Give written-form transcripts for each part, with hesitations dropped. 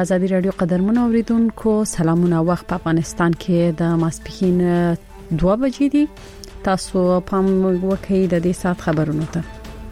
آزادي رادیو قدرمن اوریدونکو سلامونه. وخت په افغانستان کې د ماسپښین 2 بجې دي. تاسو پام وکړئ د دې سات خبرونو ته.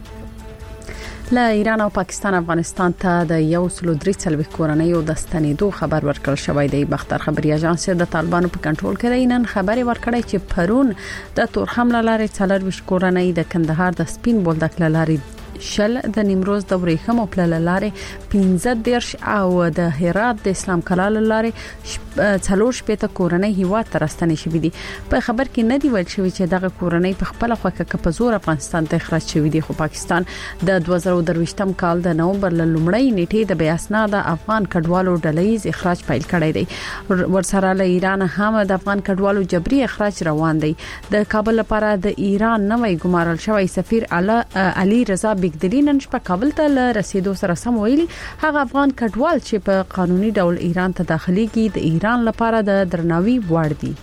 له ایران او پاکستان افغانستان ته د 133 کورنۍ د ستنېدو خبر ورکړل شوی دی. بختر خبري اژانس د طالبانو په کنټرول کې دی. نن خبري ورکړی چې پرون د تور حمله لارې 4 کورنۍ د کندهار د سپین بولدک لارې شل د نیمروز د ورېخم او پل لارې 15 او د هرات د اسلام کلال لارې 4 کورنۍ هیواد ته راستنې شوې دي. په خبر کې نه دی ویل شوی چې دغه کورنۍ په خپل خوکه په زور افغانستان ته اخراج شوې دي. خو پاکستان د 2023م کال د نومبر لومړۍ نیټې د بیاسنا د افغان کډوالو ډلهیز اخراج پیل کړی دی. ورسره له ایران هم د افغان کډوالو جبري اخراج روان دی. د کابل لپاره د ایران نوې ګمارل شوی سفیر علي رضا دلینن په کابل ته له رسیدو سره سم ویلي هغه افغان کډوال چې په قانوني ډول ایران ته داخليږي د ایران لپاره د درناوي وړ دي.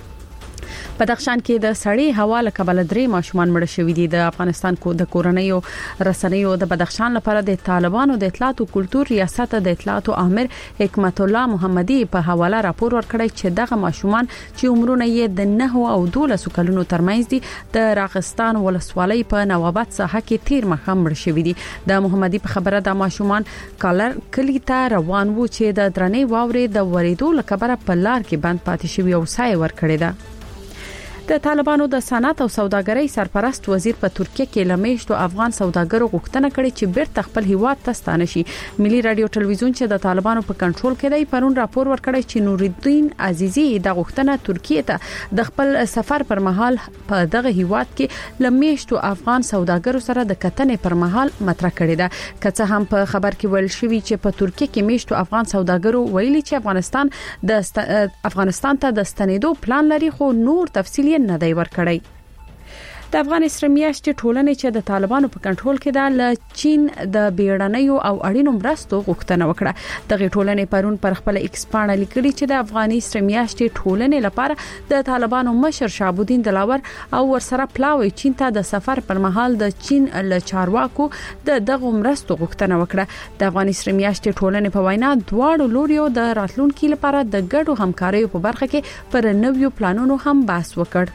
بدخشان کې د سړې هوا له کبله 3 ماشومان مړ شوي دي. د افغانستان د کورنیو رسنیو د بدخشان لپاره د طالبانو د اطلاعات او کلتور ریاست د اطلاعات امر حکمت الله محمدي په حواله راپور ورکړی چې دغه ماشومان چې عمرونه یې د 9 او 12 کلونو ترمنځ دي د راغستان ولسوالۍ په نوابت ساحه کې تیر مخام مړ شوي دي. د محمدي په خبره د ماشومان کالر کلی ته روان وو چې د درنې واورې د وریدو لکبره په لار کې بند پاتې شوی او سای ور کړی ده. د طالبانو د صنعت او سوداګرۍ سرپرست وزیر په ترکیه کې لمیشتو افغان سوداګرو غوښتنه کړې چې بیرته خپل هیواد ته ستانه شي. ملي رادیو ټلویزیون چې د طالبانو په کنټرول کې دی پرون راپور ورکړی چې نورالدین عزیزی د غوښتنه ترکیه ته د خپل سفر پر مهال په دغه هیواد کې لمیشتو افغان سوداګرو سره د کتنې پر مهال مطرح کړی ده. کڅه هم په خبر کې ویل شوی چې په ترکیه کې میشتو افغان سوداګرو ویلي چې افغانستان ته د ستنېدو پلان لري خو نور تفصیل نه دی ورکړی. د افغان اسلامي ټولنې چې د طالبانو په کنټرول کې ده له چین د بیړنیو او اړینو مرستو غوښتنه وکړه. دغه ټولنې پرون پر خپل ایکس پاڼه لیکلي چې د افغاني اسلامي ټولنې لپاره د طالبانو مشر شهاب الدین دلاور او ورسره پلاوی چین ته د سفر پر مهال د چین له چارواکو دغه مرستو غوښتنه وکړه. د افغان اسلامي ټولنې په وینا دواړو لوريو د راتلونکو لپاره د ګډو همکاریو په برخه کې پر نویو پلانونو هم بحث وکړ.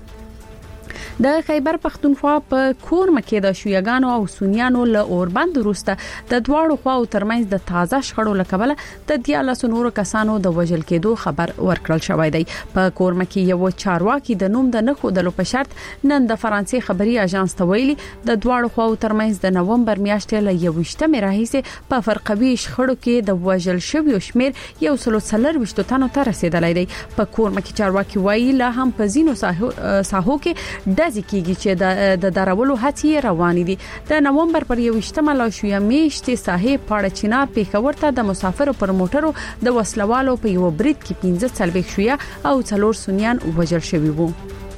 د خیبر پختونخوا په کورم کې د شیعاګانو او سنیانو له اوربند وروسته د دواړو خواو ترمنځ د تازه شخړو لکبله د 13 نورو کسانو د وژل کېدو خبر ورکړل شوی دی. په کورم کې یو چارواکي د نوم د نخو د په شرط نن د فرانسې خبري اژانس ته ویلي د دواړو خواو ترمنځ د نومبر میاشتې له 21 راهیسې په فرقوي شخړو کې د وژل شویو شمیر 140 تنو ته رسیدلی دی. په کورم کې چارواکي وایي لا هم په زینو ساحو کې ځکه چې د درولو هڅې روانې دي. د نومبر پر 21مه لا شویا میشتې ساحې پاړه چینار پیښور ته د مسافرو پر موټرو د وسلوالو په یو برید کې 15 شویا او 4 سنیان وژل شوي وو.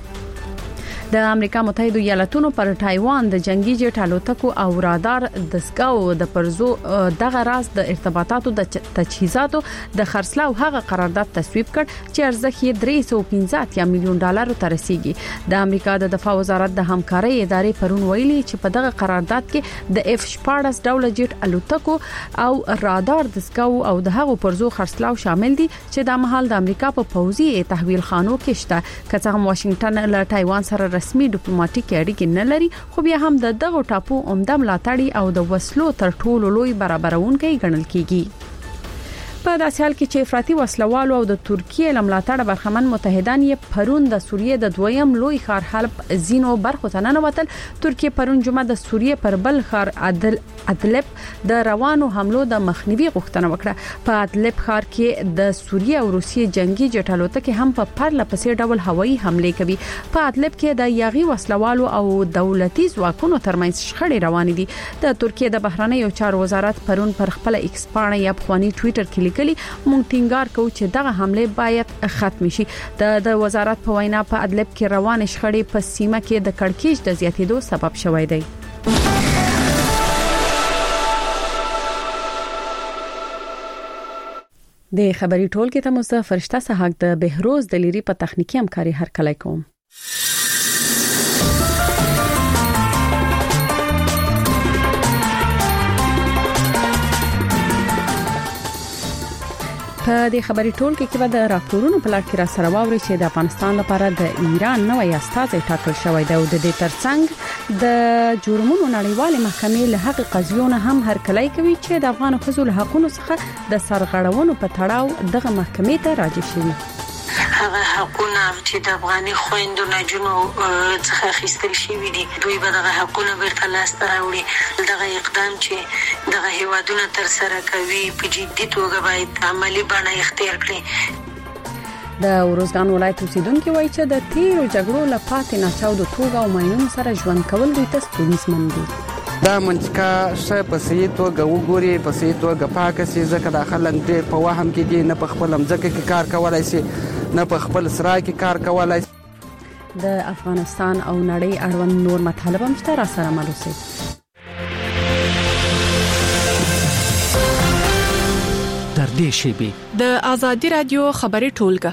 د امریکا متحده ایالاتونو پر تایوان د جنگي جټ الوتکو او رادار دستګاو د پرزو دغه راز د ارتباطاتو د تجهیزاتو د خرڅلاو هغه قرارداد تصویب کړ چې ارزښت یې $315 میلیون ته رسیدي. د امریکا د دفاع وزارت د همکارۍ ادارې پرون ویلي چې په دغه قرارداد کې د F-14 ډول جټ الوتکو او رادار دستګاو او د هغو پرزو خرڅلاو شامل دي چې د مهال د امریکا په پوځي تحویل خانو کې شته. که څنګه واشنگټن له تایوان سره رسمي ډیپلوماټیک اړیکې نه لري خو بیا هم دغه ټاپو عمده ملاتړي او د وسلو تر ټولو لوی برابرونکي ګڼل کیږي. په داسې حال کې چې افراطي وسلوالو او د ترکیه لملاتړ برخمن متحدان یې پرون د سوریه د دویم لوی ښار حلب زینو برخو ته ننوتل. ترکیه پرون جمعه د سوریه پر بل ښار ادلب د روانو حملو د مخنیوي غوښتنه وکړه. په ادلب ښار کې د سوریه او روسیې جنگي جټ الوتکې هم په پرله پسې ډول هوایي حمله کوي. په ادلب کې د یاغي وسلوالو او دولتي ځواکونو ترمنځ شخړې روانې دي. د ترکیه د بهرنیو چارو وزارت پرون پر خپل ایکس پاڼه یا بخوانی ټوئیټر کې مونږ ټینګار کوو چې دغه حمله باید ختم شي. د وزارت په وینا په ادلب کې روان شخړې په سیمه کې د کړکېچ د زیاتېدو سبب شوی دی. د خبري ټولګي ته مصطفی فرشته صحاک د بهروز دلیری په تخنیکی همکاري هر کله کوم. په دې خبري ټولګه کې به د راپورونو په لړ کې را سره واوري چې د افغانستان لپاره د ایران نوې استازي ټاکل شوی دی او د دې ترڅنګ د جرمونو نړیوالې محکمې له حق قضیونه هم هرکلی کوي چې د افغان خزو له حقوقو څخه د سرغړونو په تړاو دغه محکمې ته راجع شوی. هغه حقونه چې د افغاني خويندو نجونو څخه اخیستل شوی دي دوی به دغه حقونه بیرته لاسته راوړي. دغه اقدام چې دغه هیوادونه تر سره کوي په جدي توګه باید عملی بڼه اختیار کړي. د ورزګان ولایت اوسیدونکو وایي چې د تیرو جګړو لپاره ناچاودو توګه او ماینونو سره ژوند کول دوی ته ستونزمن دي. دا منځکا شې په صحیح توګه وګوري په صحیح توګه پاکه سي ځکه د خلک ډېر په وهم کې دي نه په خپل مځکه کې کار کولای شي نه په خپل سرای کې کار کولای شي. د افغانستان او نړۍ اړوند نور مطالب هم شته را سره ملوسي. در دې شیبي د آزادي رادیو خبري ټولګه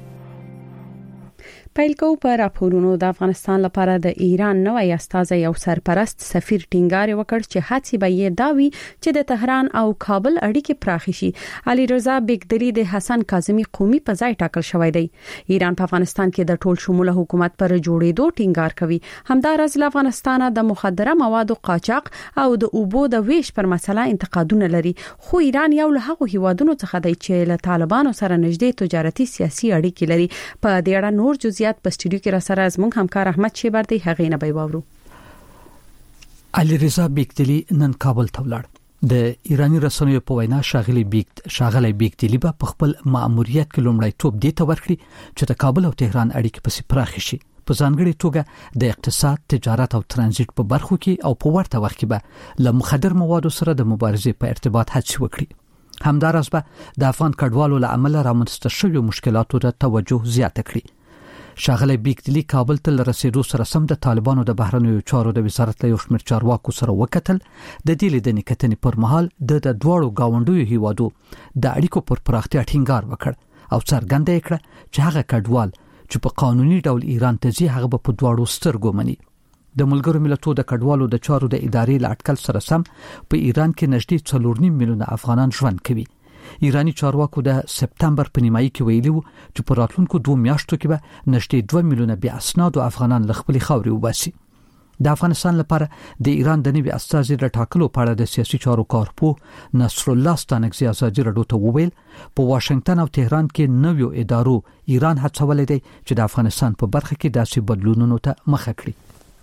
پیل کو په راپورونو د افغانستان لپاره د ایران نوې استازي او سرپرست سفیر ټینګار وکړ چې هڅې به یې داوي چې د تهران او کابل اړیکې پراخې شي. علي رضا بیگدلی د حسن کاظمی قومي په ځای ټاکل شوی دی. ایران په افغانستان کې د ټول شموله حکومت پر جوړېدو ټینګار کوي. همدارس له افغانستان د مخدره موادو قاچاق او د اوبو د ویش پر مسله انتقادونه لري. خو ایران یو له هغو هیوادونو څخه دی چې له طالبانو سره نږدې تجارتي سیاسي اړیکې لري. په دې اړه نور جزئیات په سټوډیو کې را سره زموږ همکار احمد شیبر دی هغه نه به وورو. علي رضا بیگدلی نن کابل ته ولاړ. د ایرانی رسنیو په وینا شاغلی بیگدلی په خپل مأموریت کې لومړیتوب دی ته ورکړي چې د کابل او تهران اړیکې پسې پراخې شي. په ځانګړي توګه د اقتصاد، تجارت او ترانزیت په برخو کې او په ورته وخت کې به له مخدر موادو سره د مبارزې په ارتباط هڅې وکړي. همدارس به د افغان کډوالو له امله رامنځته شویو مشکلاتو ته توجه زیاته کړي. شاغلی بیگدلی کابل ته رسیدو سره سم د طالبانو د بهرنیو چارو د وزارت له یو شمېر چارواکو سره وکتل. د دې لیدنې کتنې پر مهال د دواړو گاونډیو هیوادو د اړیکو پر پراختیا ټینګار وکړ او څرګنده کړه چې هغه کډوال چې په قانوني ډول ایران ته ځي هغه په دواړو سترګو مني. د ملګرو ملتونو د کډوالو د چارو د ادارې له اټکل سره سم په ایران کې نږدې 4.5 میلیونه افغانان ژوند کوي. ایرانی چارواکو د سپتمبر په نیمایي کې ویلي وو چې په راتلونکو 2 میاشتو کې به نږدې 2 میلیونه بیا اسنادو افغانان له خپل خاورې وباسي. د افغانستان لپاره د ایران د نوي استازي د ټاکلو په اړه د سیاسي چارو کارپو نصر الله ستانکزی ازادي رادیو ته وویل په واشنگټن او تهران کې نویو ادارو ایران هڅولې دی چې د افغانستان په برخه کې داسې بدلونونو ته مخه کړي.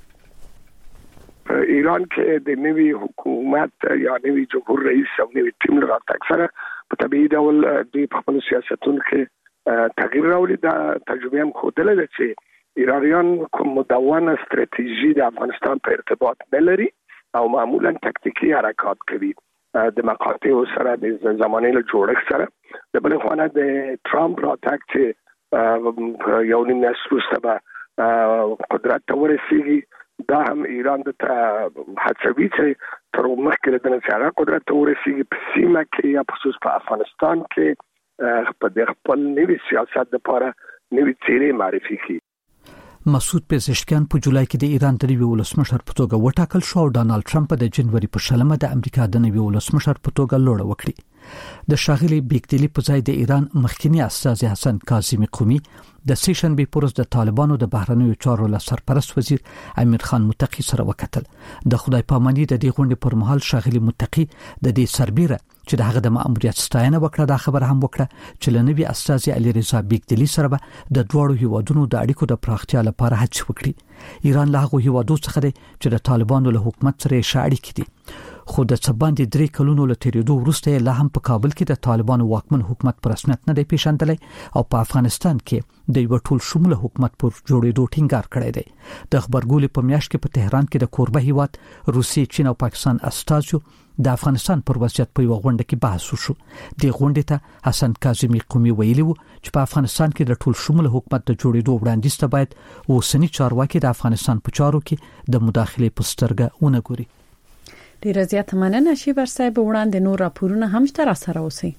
ایران کې د نوي حکومت یا نوي جمهور رئیس او نوي ټیم راتګ سره په طبيعي ډول د خپل سیاستونو کې تغییر راوړي. د تجربه هم خوده ده چې ایرانیان کوم مدونه استراتیژي د افغانستان په ارتباط نه لري او معمولا تکتیکی حرکات کوي. د مقاطع سره د زمانه له جوړښت سره د بل خوانه د ټرامپ راتګ چې یو نیم میاشت وروسته به قدرت ته ورسیږي دا هم ایران د هڅوي چې تر مخکې د نړۍ قدرت ته ورسیږي په سیمه کې یا خصوص په افغانستان کې په خپل نوي سیاست لپاره نوي څیرې معرفي کړي. مسعود پزشکیان په جولای کې د ایران د نوي ولسمشر په توګه وټاکل شو او ډانلډ ټرمپ د جنوري په 10 د امریکا د نوي ولسمشر په توګه لوړ وکړي. د شاغلی بیگدلی په ځای د ایران مخکنی استازي حسن کاظمی قومي د سیشنبه پورز د طالبانو د بهرنیو چارو له سرپرست وزیر امیر خان متقی سره وکتل. د خدای پاماني د دې غونډې پر مهال شاغلی متقی د دې سربېره چې د هغه د مأموریت ستاینه وکړه د خبر هم وکړه چې له نوي استازي علي رضا بیگدلی سره به د دوړو هیوادونو د اړیکو د پراختیا لپاره هڅه وکړي. ایران له هغه هیوادو څخه دی چې د طالبانو له حکومت سره شاړي کړي. خو د څباندې 3 کلونو له تیریدو وروسته لا هم په کابل کې د طالبانو واکمن حکومت پر رسمیت نه دی پیژندلی او په افغانستان کې د یو ټول شموله حکومت پر جوړېدو ټینګار کړی دی. د خبرګولې په میاشت کې په تهران کې د کوربه هیواد روسیې، چین او پاکستان استازو د افغانستان پر وضعیت په یو غونډه کې بحث وشو. د غونډې ته حسن کاظمی قومي ویلي وو چې په افغانستان کې د ټول شموله حکومت د جوړېدو وړاندیز ته باید اوسنی چارواکي د افغانستان په چارو کې د مداخلې په سترګه ونه ګوري. ډیر زیات مننه شیبر صاحب. وړاندې نور راپورونه هم شته را سره اوسئ.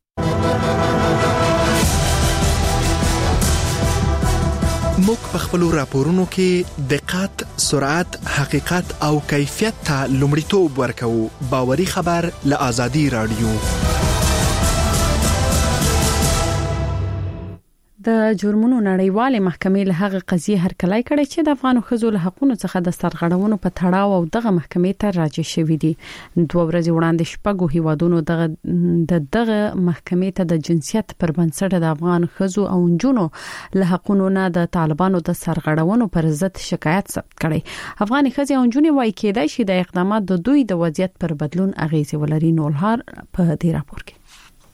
موږ په خپل راپورونو کې دقت، سرعت، حقیقت او کیفیت ته لومړیتوب ورکوو. باوري خبر له آزادي رادیو. د جرمونو نړیوالې محکمې له هغه قضیه هرکلی کړي چې د افغان ښځو له حقوقو څخه د سرغړونو په تړاو او دغه محکمې ته راجع شوې دي. 2 ورځې وړاندې شپږو هیوادونو دغه محکمې ته د جنسیت پر بنسټ د افغان ښځو او نجونو له حقوقو نه د طالبانو د سرغړونو پر ضد شکایت ثبت کړي. افغان ښځې او نجونې وايي کېدای شي د اقدامات د دوی د وضعیت پر بدلون اغیز ولري. نولهار په دې راپور کې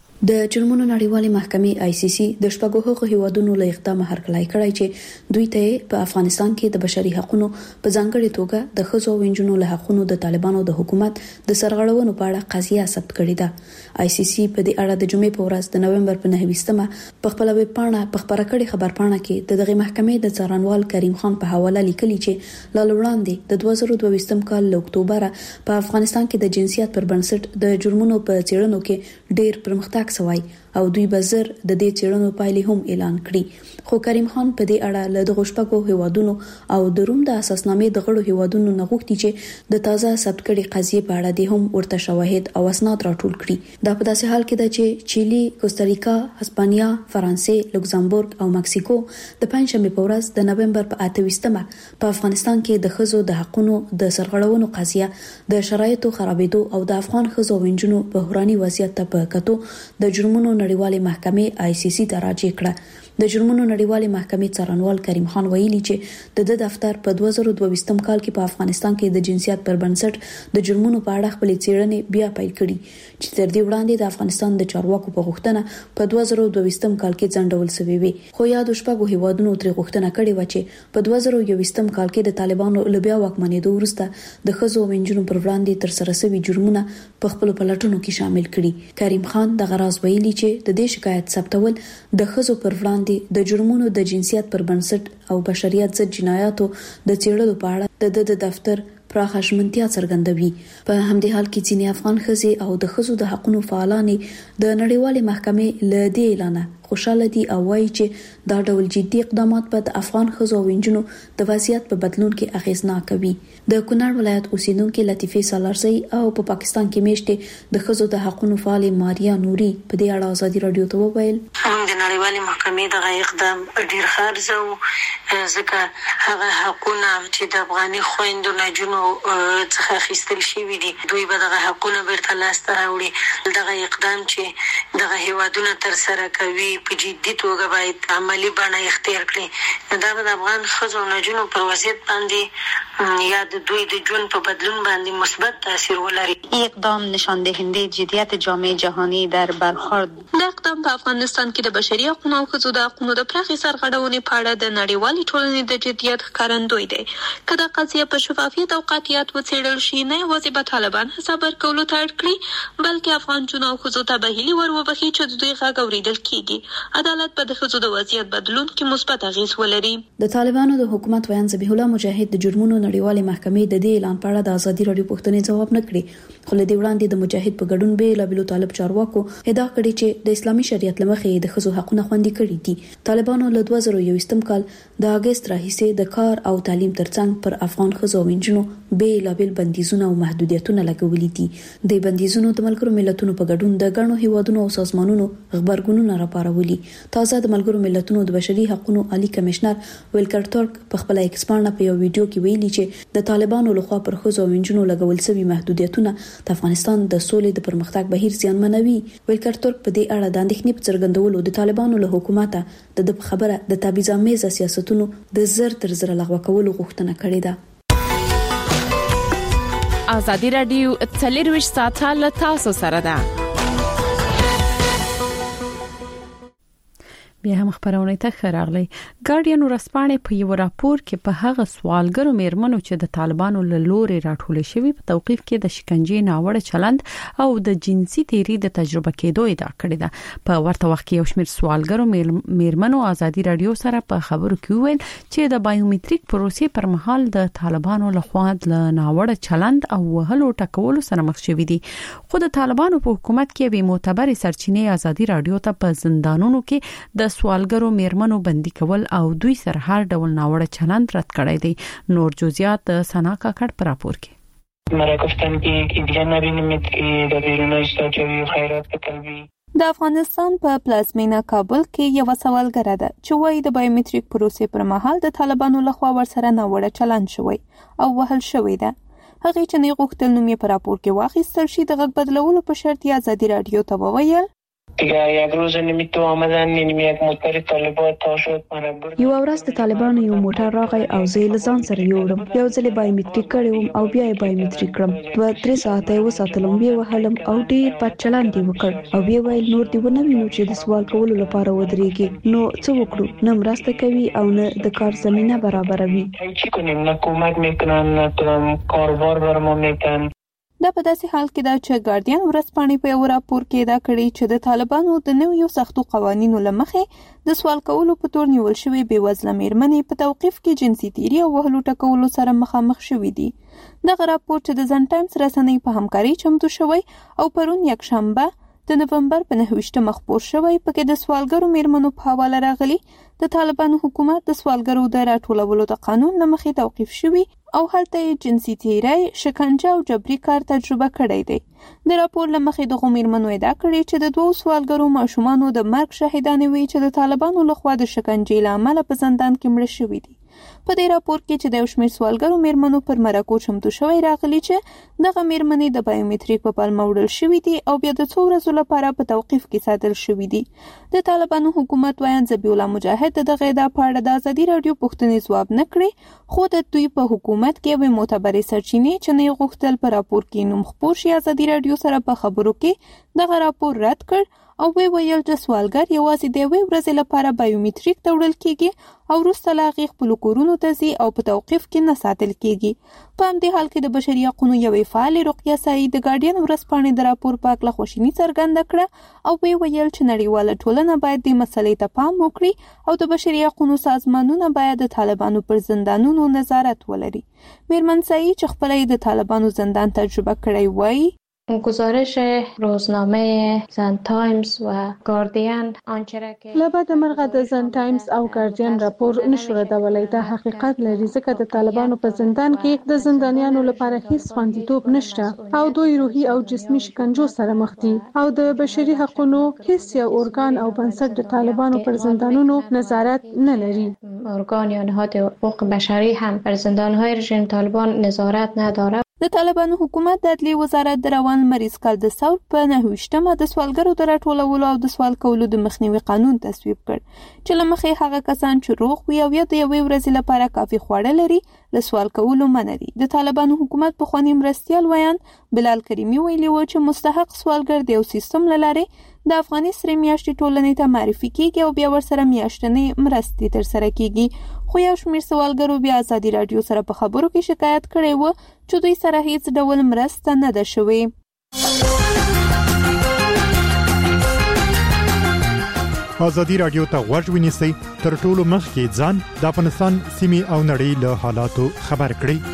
د جرمونو نړیوالې محکمې ICC د شپږو حقوقو هیوادونو له اقدام هرکلی کړی چې دوی ته په افغانستان کې د بشري حقوقو په ځانګړي توګه د ښځو او نجونو له حقوقو د طالبانو د حکومت د سرغړونو په اړه قضیه ثبت کړې ده. ICC په دې اړه د جمعې په ورځ د نومبر په 9 په خپل ویب پاڼه په خبره کړې خبرپاڼه کې دغه محکمې د څارنوال کریم خان په حواله لیکلي چې لا وړاندې د 2022 کال له اکتوبر په افغانستان کې د جنسیت پر بنسټ د جرمونو په څېړنو کې ډېر پرمختګ سوی او دوی بزر د دې چیرونو پایلې هم اعلان کړي. خو کریم خان په دې اړه له دغه شپږو هیوادونو او د روم د اساسنامې د غړو هیوادونو نه غوښتي چې د تازه ثبت کړي قضیې په اړه د هم ورته شواهد او اسناد راټول کړي. دا په داسې حال کې ده چې چيلي، کوستاریکا، هسپانیا، فرانسې، لوکزامبورګ او مکسیکو د پنځمې په ورځ د نومبر په 28 په افغانستان کې د ښځو د حقوقو د سرغړونو قضیه د شرایطو خرابېدو او د افغان ښځو او نجونو بحراني وضعیت ته په کتو د جرمونو نړیوالې محکمې ICC ته راجع کړه. د جرمونو نړیوالې محکمې څارنوال کریم خان ویلي چې د دفتر په 2022 کال کې په افغانستان کې د جنسیت پر بنسټ د جرمونو په اړه خپل څېړنې بیا پیل کړي چې تر دې وړاندې د افغانستان د چارواکو په غوښتنه په 2022 کال کې ځنډول شوی وي. خو یاد شپږو هیوادونو تر غوښتنه کړې و چې په 2022 کال کې د طالبانو له بیا واکمنېدو وروسته د ښځو او نجونو پر وړاندې تر سره شوي جرمونه په خپل پلټنو کې شامل کړي. کریم خان د غراز ویلي چې د دې شکایت ثبتول د ښځو پر وړاندې د جرمونو د جنسیت پر بنسټ او بشریت ضد جنایاتو د څېړلو په اړه د دفتر پراخه ژمنتیا څرګندوي. په همدې حال کې ځینې افغان ښځې او د ښځو د حقوقو فعالان د نړیوالې محکمې له دې اعلان خوشاله دي او وایي چې دا ډول جدي اقدامات به د افغان ښځو او نجونو د وضعیت په بدلون کې اغیزناک وي. د کونړ ولایت اوسیدونکو لطیفه سالارزی او په پاکستان کې میشته د ښځو د حقوقو فعال ماریا نوري په دې اړه ازادي رادیو ته وویل د نړیوالې محکمې د اقدام ډیر خارځو ځکه هغه حقوقونه چې د افغاني خويندو نجونو څخه خېستل شوی دي دوی به دغه حقوقونه بیرته لاسته راوړي. دغه اقدام چې دغه هیوادونه تر سره کوي په جدي توګه باید عملی بڼه اختیار کړي. دا د افغان ښځو او نجونو پر وضعیت باندې یا د دوی د ژوند په بدلون باندې مثبت تاثیر ولري. اقدام نشان دهنده جدیت جامعه جهانی در برخورد. د اقدام په افغانستان کې د بشري حقوقو او ښځو د حقوقو د پراخي سرغړونې په اړه د نړیوالې ټولنې د جدیت ښکارندوی دی. که د قضیه په شفافیت او قاطعیت وڅېړل شي نه یوازې به طالبان حساب ورکولو ته اړ کړي بلکې افغان نجونو او ښځو ته به هیلې ور وبخښي چې د دوی غږ اورېدل کیږي. عدالت په د ښځو د وضعیت بدلون کې مثبت اغیز ولري. د طالبانو د حکومت ویان ذبیح الله مجاهد د جرمونو نړیوالې محکمې د دې اعلان په اړه د ازادي رادیو پوښتنې ځواب نه کړي. خو له دې وړاندې د مجاهد په ګډون به لابلو طالب چارواکو ادعا کړې چې د اسلامي شریعت لمخې د ښځو حقوقونه خوندي کړي دي. طالبانو له 2021 کال د اگست راهیسې د کار او تعلیم ترڅنګ پر افغان ښځو او نجونو به لابل بندیزونه او محدودیتونه لګولي دي. د بندیزونو د ملګرو ملتونو په ګډون د ګڼو هیوادونو او سازمانونو خبرګونونه راپارولي. تازه د ملګرو ملتونو د بشري حقوقو عالی کمشنر ویلکر تورک په خپل ایکس باندې په یو ویډیو کې ویلي چې د طالبانو لخوا پر ښځو او نجونو لګول شوی محدودیتونه د افغانستان د سولې د پرمختګ بهیر زیانمنوي. ویلکر تورک په دې اړه د اندېښنې په څرګندولو د طالبانو له حکومت د خبره د تبعیض‌آمیز سیاستونو د زر تر زر لغوه کولو غوښتنه کړې ده. ازادي رادیو 24 ساعته له تاسو سره ده. بیا هم خبرونه ته خراغلی. ګارډین ورسپانې په یو راپور کې په هغه سوالګرو میرمنو چې د طالبانو له لوري راټول شوی په توقيف کې د شکنجې ناوړه چلند او د جنسي تیری د تجربه کېدو ادعا کړې ده. په ورته وخت کې یو شمېر سوالګرو میرمنو ازادي رادیو سره په خبرو کې ویل چې د بایومټریک پروسې پر مهال د طالبانو لخوا د ناوړه چلند او وهلو ټکولو سره مخ شوي دي. خو د طالبانو په حکومت کې به معتبر سرچینې ازادي رادیو ته په زندانونو کې د سوالګرو میرمنو بندي کول او دوی سره هر ډول ناوړه چلند رد کړی دی. نور جزئیات سنا کاکړ پر راپور کې. مرا گفتن که دیگه نبینیمت که در بیرون اشتاجوی و خیرات بطلبی. د افغانستان په پلازمینه کابل کې یو سوالګره ده چې وايي د بایومټریک پروسې پر مهال د طالبانو لخوا ورسره ناوړه چلند شوی او وهل شوی ده. هغه چې نه غوښتل نوم یې په راپور کې واخیستل شي د غږ بدلولو په شرط یې ازادي رادیو ته وویل یک روز نمیتو آمدن یعنی یک موتر طالبان تا شد من برد. یو ورځ د طالبانو یو موټر راغی او زه یې له ځان سره یوړم. یو ځل بایومټریک کړم او بیا یې بایومټریک کړم. 2-3 ساعته یې وساتلم، بیا وهلم او ډیر بد چلند یې وکړ او بیا ویل نور دی ونه وینو چې د سوال کولو لپاره ودرېږي. نو څه وکړو؟ نه مرسته کوي او نه د کار زمينه برابروي. چی کنیم؟ نه کمک میکنن نه کاروبار برمون میکنن. دا په داسې حال کې دا چې ګارډین ورځپاڼې په یو راپور کې دا کړي چې د طالبانو د نویو سختو قوانینو لمخې د سوال کولو په تور نیول شوی بېوزله میرمنې په توقیف کې جنسي تیری او وهلو ټکولو سره مخامخ شوي دي. دغه راپور چې د زن ټایمز رسنۍ په همکاري چمتو شوی او پرون یکشنبه د نومبر په 9 خپور شوی، پکې د سوالګرو میرمنو په حواله راغلي د طالبانو حکومت د سوالګرو د راټولولو د قانون لمخې توقیف شوی او هلته جنسي تیری، شکنجه او جبري کار تجربه کړی دی. د راپور لمخې د میرمنو ادعا کړې چې د 2 سوالګرو ماشومانو د مرګ شاهدانې وي چې د طالبانو لخوا د شکنجې له امله په زندان کې مړه شوي دي. په دې راپور کې چې د شمیر سوالګرو میرمنو پر مرکو چمتو شوی راغلي چې دغه میرمنې د بایومټریک په پلمه وړل شوې دي او بیا د 2 ورځو لپاره په توقیف کې ساتل شوې دي. د طالبانو حکومت وایي ذبیح الله مجاهد دغه ادعا په اړه د ازادي رادیو پوښتنې ځواب نه کړی، خو د دوی په حکومت کې یوې معتبرې سرچینې چې نه غوښتل په راپور کې نوم خپور شي ازادي رادیو سره په خبرو کې دغه راپور رد کړ او ویل چې سوالګر یوازې د یوې ورځې لپاره بایومټریک ته وړل کېږي او وروسته له هغې خپلو کورونو ته ځي او په توقیف کې نه ساتل کېږي. په همدې حال کې د بشري حقونو یوې فعالې رقیه سعید د ګارډین ورځپاڼې د راپور په هکله خواشیني څرګنده کړه او ویل چې نړیواله ټولنه باید دې مسلې ته پام وکړي او د بشري حقونو سازمانونه باید د طالبانو پر زندانونو نظارت ولري. میرمن سعید چې خپله یې د طالبانو زندان تجربه کړی وایي گزارش روزنامه زن تایمز و گاردین آنچه را که لبعد مرغه د زن تایمز او گاردین راپور نشو ردولی دا حقیقت لري ځکه د طالبانو په زندان کې د زندانیانو لپاره هیڅ خوندیتوب نشته او دوی روحي او جسمي شکنجو سره مخ دي او د بشري حقوقو هیڅ یو ارګان او بنسټ د طالبانو پر زندانونو نظارت نه لري. ارګان یا نهاد حقوق بشری هم بر زندانهای رژیم طالبان نظارت نداره. د طالبانو حکومت د عدلیې وزارت د روان مریض کال د ثور په 29مه د سوالګرو د راټولولو او د سوال کولو د مخنیوي قانون تصویب کړ چې له مخې هغه کسان چې روغ وي او یا د یوې ورځې لپاره کافي خواړه لري له سوال کولو منع دي. د طالبانو حکومت پخوانی مرستیال ویان بلال کریمي ویلي و چې مستحق سوالګر د یو سیستم له لارې د افغاني سرې میاشتې ټولنې ته معرفي کیږي او بیا ورسره میاشتنې مرستې ترسره کیږي. خو یو شمېر سوالګرو بیا ازادي رادیو سره په خبرو کې شکایت کړی و چې دوی سره هیڅ ډول مرسته نه ده شوې. ازادي رادیو ته غوږ ونیسئ، تر ټولو مخکې ځان د افغانستان سیمې او نړۍ له حالاتو خبر کړئ.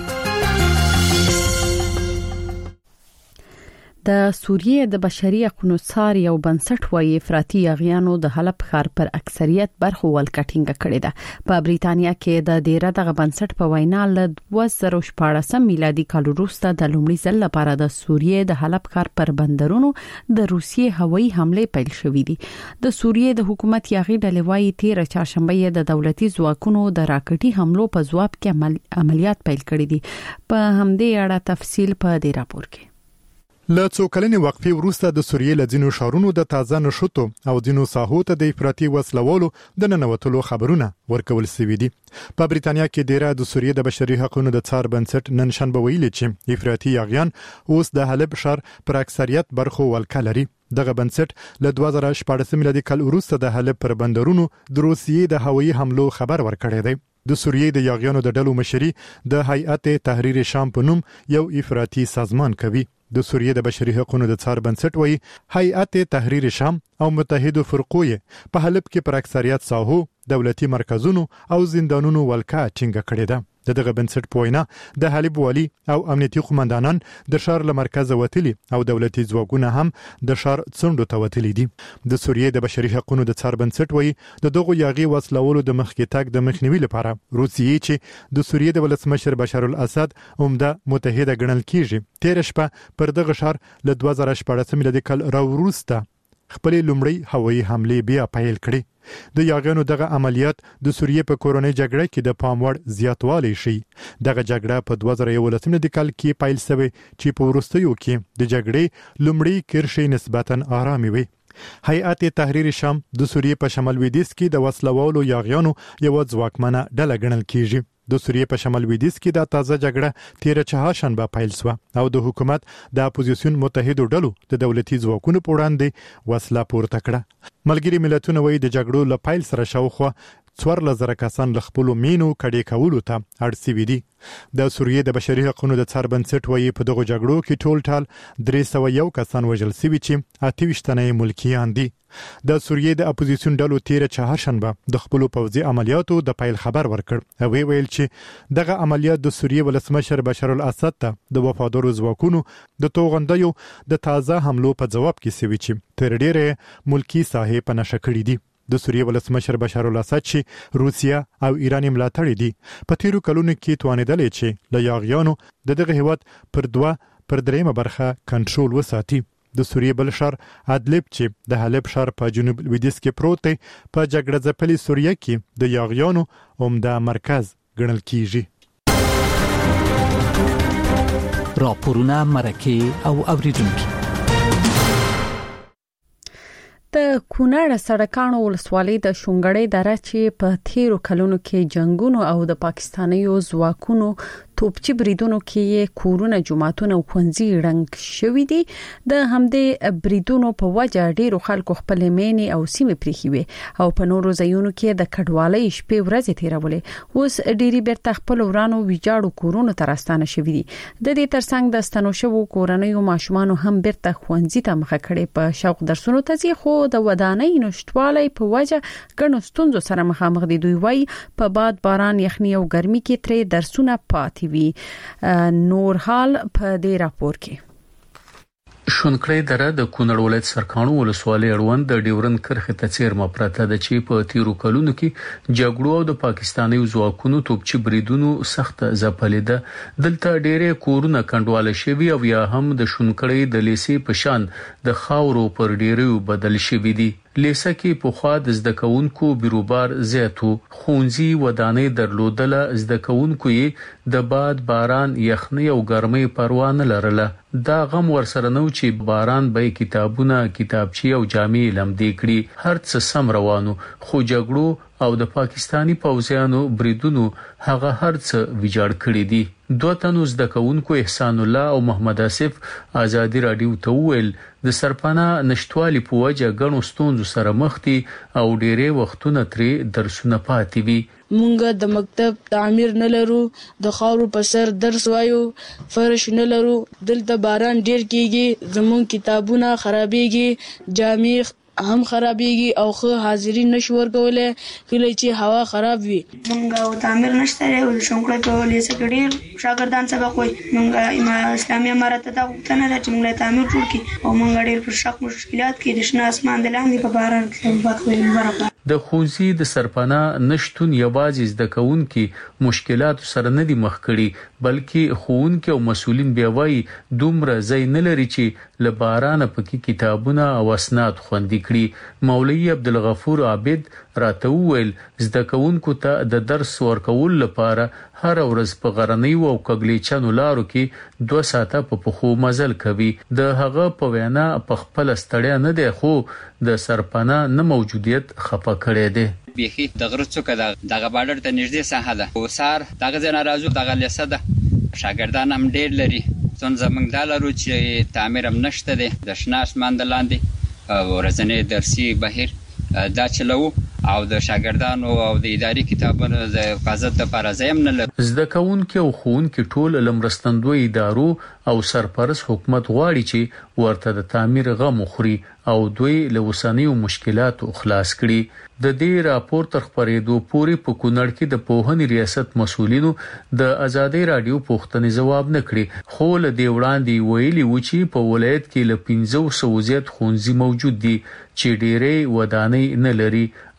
د سوریې د بشري حقوقو څار یو بنسټ وايي افراطي یاغیانو د حلب ښار پر اکثریت برخو ولکټینګ کړی ده. په بریتانیا کې د ډیره دغه بنسټ په وینا له 2014 میلادي کال وروسته د لومړي ځل لپاره د سوریې د حلب ښار پر بندرونو د روسیې هوایي حمله پیل شوې دي. د سوریې د حکومت یاغي ډلې وايي 13 چهارشنبه د دولتي ځواکونو د راکټي حملو په ځواب کې عملیات پیل کړي دي. په همدې اړه تفصیل په دې راپور کې. له څو کلنې وقفې وروسته د سوریې له ځینو ښارونو د تازه نشوتو او ځینو ساحو ته د افراطي وسلوالو د ننوتلو خبرونه ورکول شوي دي. په بریتانیا کې ډیره د سوریې د بشري حقوقو د څار بنسټ نن شنبه ویلي چې افراطي یاغیان اوس د حلب ښار پر اکثریت برخو ولکه لري. دغه بنسټ له 2014 میلادي کال وروسته د حلب پر بندرونو د روسیې د هوایي حملو خبر ورکړی دی. د سوریې د یاغیانو د ډلو مشري د هیئت تحریر شام په نوم یو افراطي سازمان کوي. د سوریې د بشري حقوقو د څار بنسټ وایي هیئت تحریر شام او متحده فرقو په حلب کې پر اکثریت ساحو دولتي مرکزونو او زندانونو ولکه ټینګه کړې ده. دغه بنسټ په وینا د حلب والی او امنیتي قومندانان د ښار له مرکزه وتلي او دولتي ځواکونه هم د ښار څنډو ته وتلي دي. د سوریې د بشري حقوقو د څار بنسټ وایي د دغو یاغي وسلوالو د مخکې تګ د مخنیوي لپاره روسیې چې د سوریې د ولسمشر بشار الاسد عمده متحده ګڼل کیږي 13 شپه پر دغه ښار له 2014 میلادي کال راوروسته خپل لومړی هوایي حمله بیا پیل کړې. د یاغیانو دغه عملیات د سوریې په کورونی جګړه کې د پاموړ زیاتوالی شي. دغه جګړه په 2011 کال کې پیل شوه چې په وروستیو کې د جګړې لومړی کرښې نسبتاً آرامي وي. هیئت تحریر شام د سوریې په شمال لویدیځ کې د وسلوالو یاغیانو یو ځواکمنه ډله ګڼل کیږي. د سوریې په شمال لویدیځ کې د تازه جګړه 13 چهارشنبه پیل شوه او د حکومت د اپوزیسیون متحدو ډلو د دولتي ځواکونو په وړاندې وسله پورته کړه. ملګری ملتونه وایي د جګړو له پیل سره شاوخوا 14,000 کسان له خپل مینو کډې کولو ته اړ شوي دي. د سوریې د بشري حقوقو د څار بنسټ وایي په دغه جګړو کې ټول 301 کسان وژل شوي چې 28 تنه ملکیان دي. د سوریې د اپوزیسیون ډلو 13 چهارشنبه د خپل پوځي عملیاتو د پیل خبر ورکړ او ویل چې دغه عملیات د سوریې ولسمشر بشار الاسد ته د وفادارو ځواکونو د توغندیو د تازه حملو په جواب کې سوي چې تر ډیره ملکی ساحې په نشه کړې دي. د سوریې ولسمشر بشار الاسد چې روسیا او ایران ملاتړي دي په تیرو کلونو کې توانیدل چې له یاغیانو دغه هیواد پر 2/3 برخه کنټرول وساتي. د سوریې بل شهر ادلب چې د حلب شهر په جنوب لویدیځ کې پروت دی په جګړه ځپلې سوریه کې د یاغیانو عمده مرکز ګڼل کیږي. راپورونه مرکه او اوریدونکو د کونړ سړکانو ولسوالۍ د شونګړې دره چې په تیرو کلونو کې جنگونو او د پاکستانیو ځواکونو توپچی بریدونو کې کورونه جماعتونه او ښوونځي رنګ شوې دي. د همدې بریدونو په وجه ډیرو خلکو خپل مینې او سیمې پریخي وي او په نورو ځایونو کې د کډوالۍ شپې ورځې تیرولې. اوس ډیری بیرته خپل ورانو ویجاړو کورونو ته راستانه شوې دي. د دې ترڅنګ د ستنوشو کورنیو ماشومان هم بیرته ښوونځي ته مخه کړي په شوق درسونو ته ځي خو د ودانۍ نشټوالۍ په وجه ګڼو ستونزو سره مخامخ دي. دوی وايي په باد باران یخني او ګرمي کې ترې درسونه پاتې وي. نور حال په دې راپور کې شونکړې دره د کونړ ولایت سرکانو ولسوالۍ اړوند د ډیورن کرښې ته څیرمه پرته ده چې په تیرو کلونو کې جګړو او د پاکستاني ځواکونو توپچی بریدونو سخت ځپلې ده. دلته ډېرې کورونه کنډواله شوي او یا هم د شونکړې د لیسې په شان د خاورو پر ډیرو بدل شوي دي. لیسه کې په خوا د زده کوونکو بیروبار زیاتو خونځي ودانۍ درلودله. زده کوونکو یې د باد باران یخني او ګرمۍ پروا نه لرله. دا غم ورسره نو چې باران به کتابونه کتابچې او جامې لمدې کړي. هر څه سم روانو خو جګړو او د پاکستانی پوځیانو بریدونو هغه هر څه ویجاړ کړی دي. 2 تنو زده کوونکو احسان الله او محمد آصف ازادي رادیو ته ویل د سرپانا نشټوالي په وجه ګڼو ستونزو سره مخ دي او ډېرې وختونه ترې درسونه پاتې وي. مونږ د مکتب تعمیر نه لرو، د خاورو په سر درس وایو، فرش نه لرو، دلته باران ډیر کیږي، زمون کتابونه خرابېږي، جامې هم خرابېږي او خو حاضرین نشو ورکولای کله چې هوا خراب وي. مونږ تعمیر نشته او شونکړې په لیسه کې ډیر شاګردان سبق وایي. مونږ اسلامي امارت ته غوښتنه ده چې مونږ تعمیر جوړ کړي او مونږ ډیر پر شک مشکلات کې د شنه اسمان د لاندې په باران کې سبق وایي. د خوځي د سرپانا نشټون یوازې زده کوونکي مشکلات سره نه دي مخ کړي بلکې خوونکي او مسولین بیا وایي دومره ځای نه لري چې له باران پکې کتابونه او اسناد خوندي کړي. مولوی عبدالغفور عابد راته وویل زده کوونکو ته د درس ورکول لپاره هر ورځ په غرنیو او کګلیچانو لارو کې 2 ساعته په پخو مزل کوي. د هغه په وینا په خپل ستړیا نه دی خو د سرپانا نه موجودیت خپه کړی دی. بيخي دغه څوک دغه بارډر ته نږدې ساحه ده او سار دغه ځای ناراضو دغه لیسه ده شاګردان هم ډېر لري. څنګه زمنګ دا لرو چې تعمیر هم نشته دی د شنه اسمان د لاندې او ورځنی درسي بهیر دا چلو او د شاګردانو او د اداري کتابونو د حفاظت لپاره ځایم نه لري. زده کوونکي او ښوونکي ټول لمرستندوی ادارو او سرپرست حکومت غواړي چې ورته د تعمیر غم خوري او دوی له وسانیو مشکلاتو خلاص کړي. د دې راپور تر خبرېدو پورې په کونړ کې د پوهنې ریاست مسؤلینو د ازادي رادیو پوښتنې جواب نه کړي خو له دې وړاندې ویلي و چې په ولایت کې له 500 زیات ښوونځي موجود دي چې ډېرې ودانۍ نه لري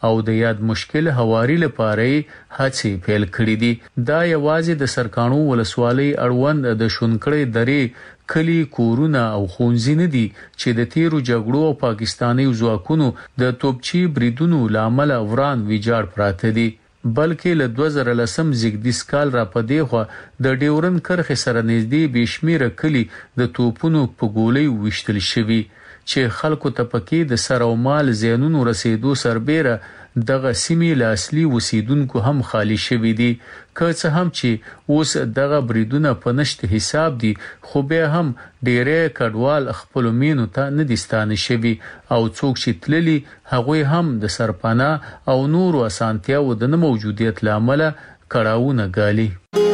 او د یاد مشکل هواري لپاره هڅې پیل کړې دي. دا یوازې د سرکانو ولسوالۍ اړوند د شونکړې درې کلی کورونه او خونځي نه دي چې د تیرو جګړو او پاکستاني ځواکونو د توپچی بریدونو لامل وران ویجاړ پراته دي، بلکې له 2010 زیږدیز کال را پدې خو د ډیورن کرخه سره نږدې بشمیره کلی د توپونو په ګولۍ وشتل شوی چې خلکو ته پکې د سر او مال زینونو رسیدو سربېره دغه سیمې له اصلي وسیدونکو هم خالی شوی دي. که څه هم چې اوس دغه بریدونه په نشته حساب دي، خو به هم ډېرې کډوال خپل مینو ته نه دي ستانه شوی او څوک چې تللی هغه هم د سرپناه او نورو اسانتیاو د نه موجودیت لامل کړهونه غالي.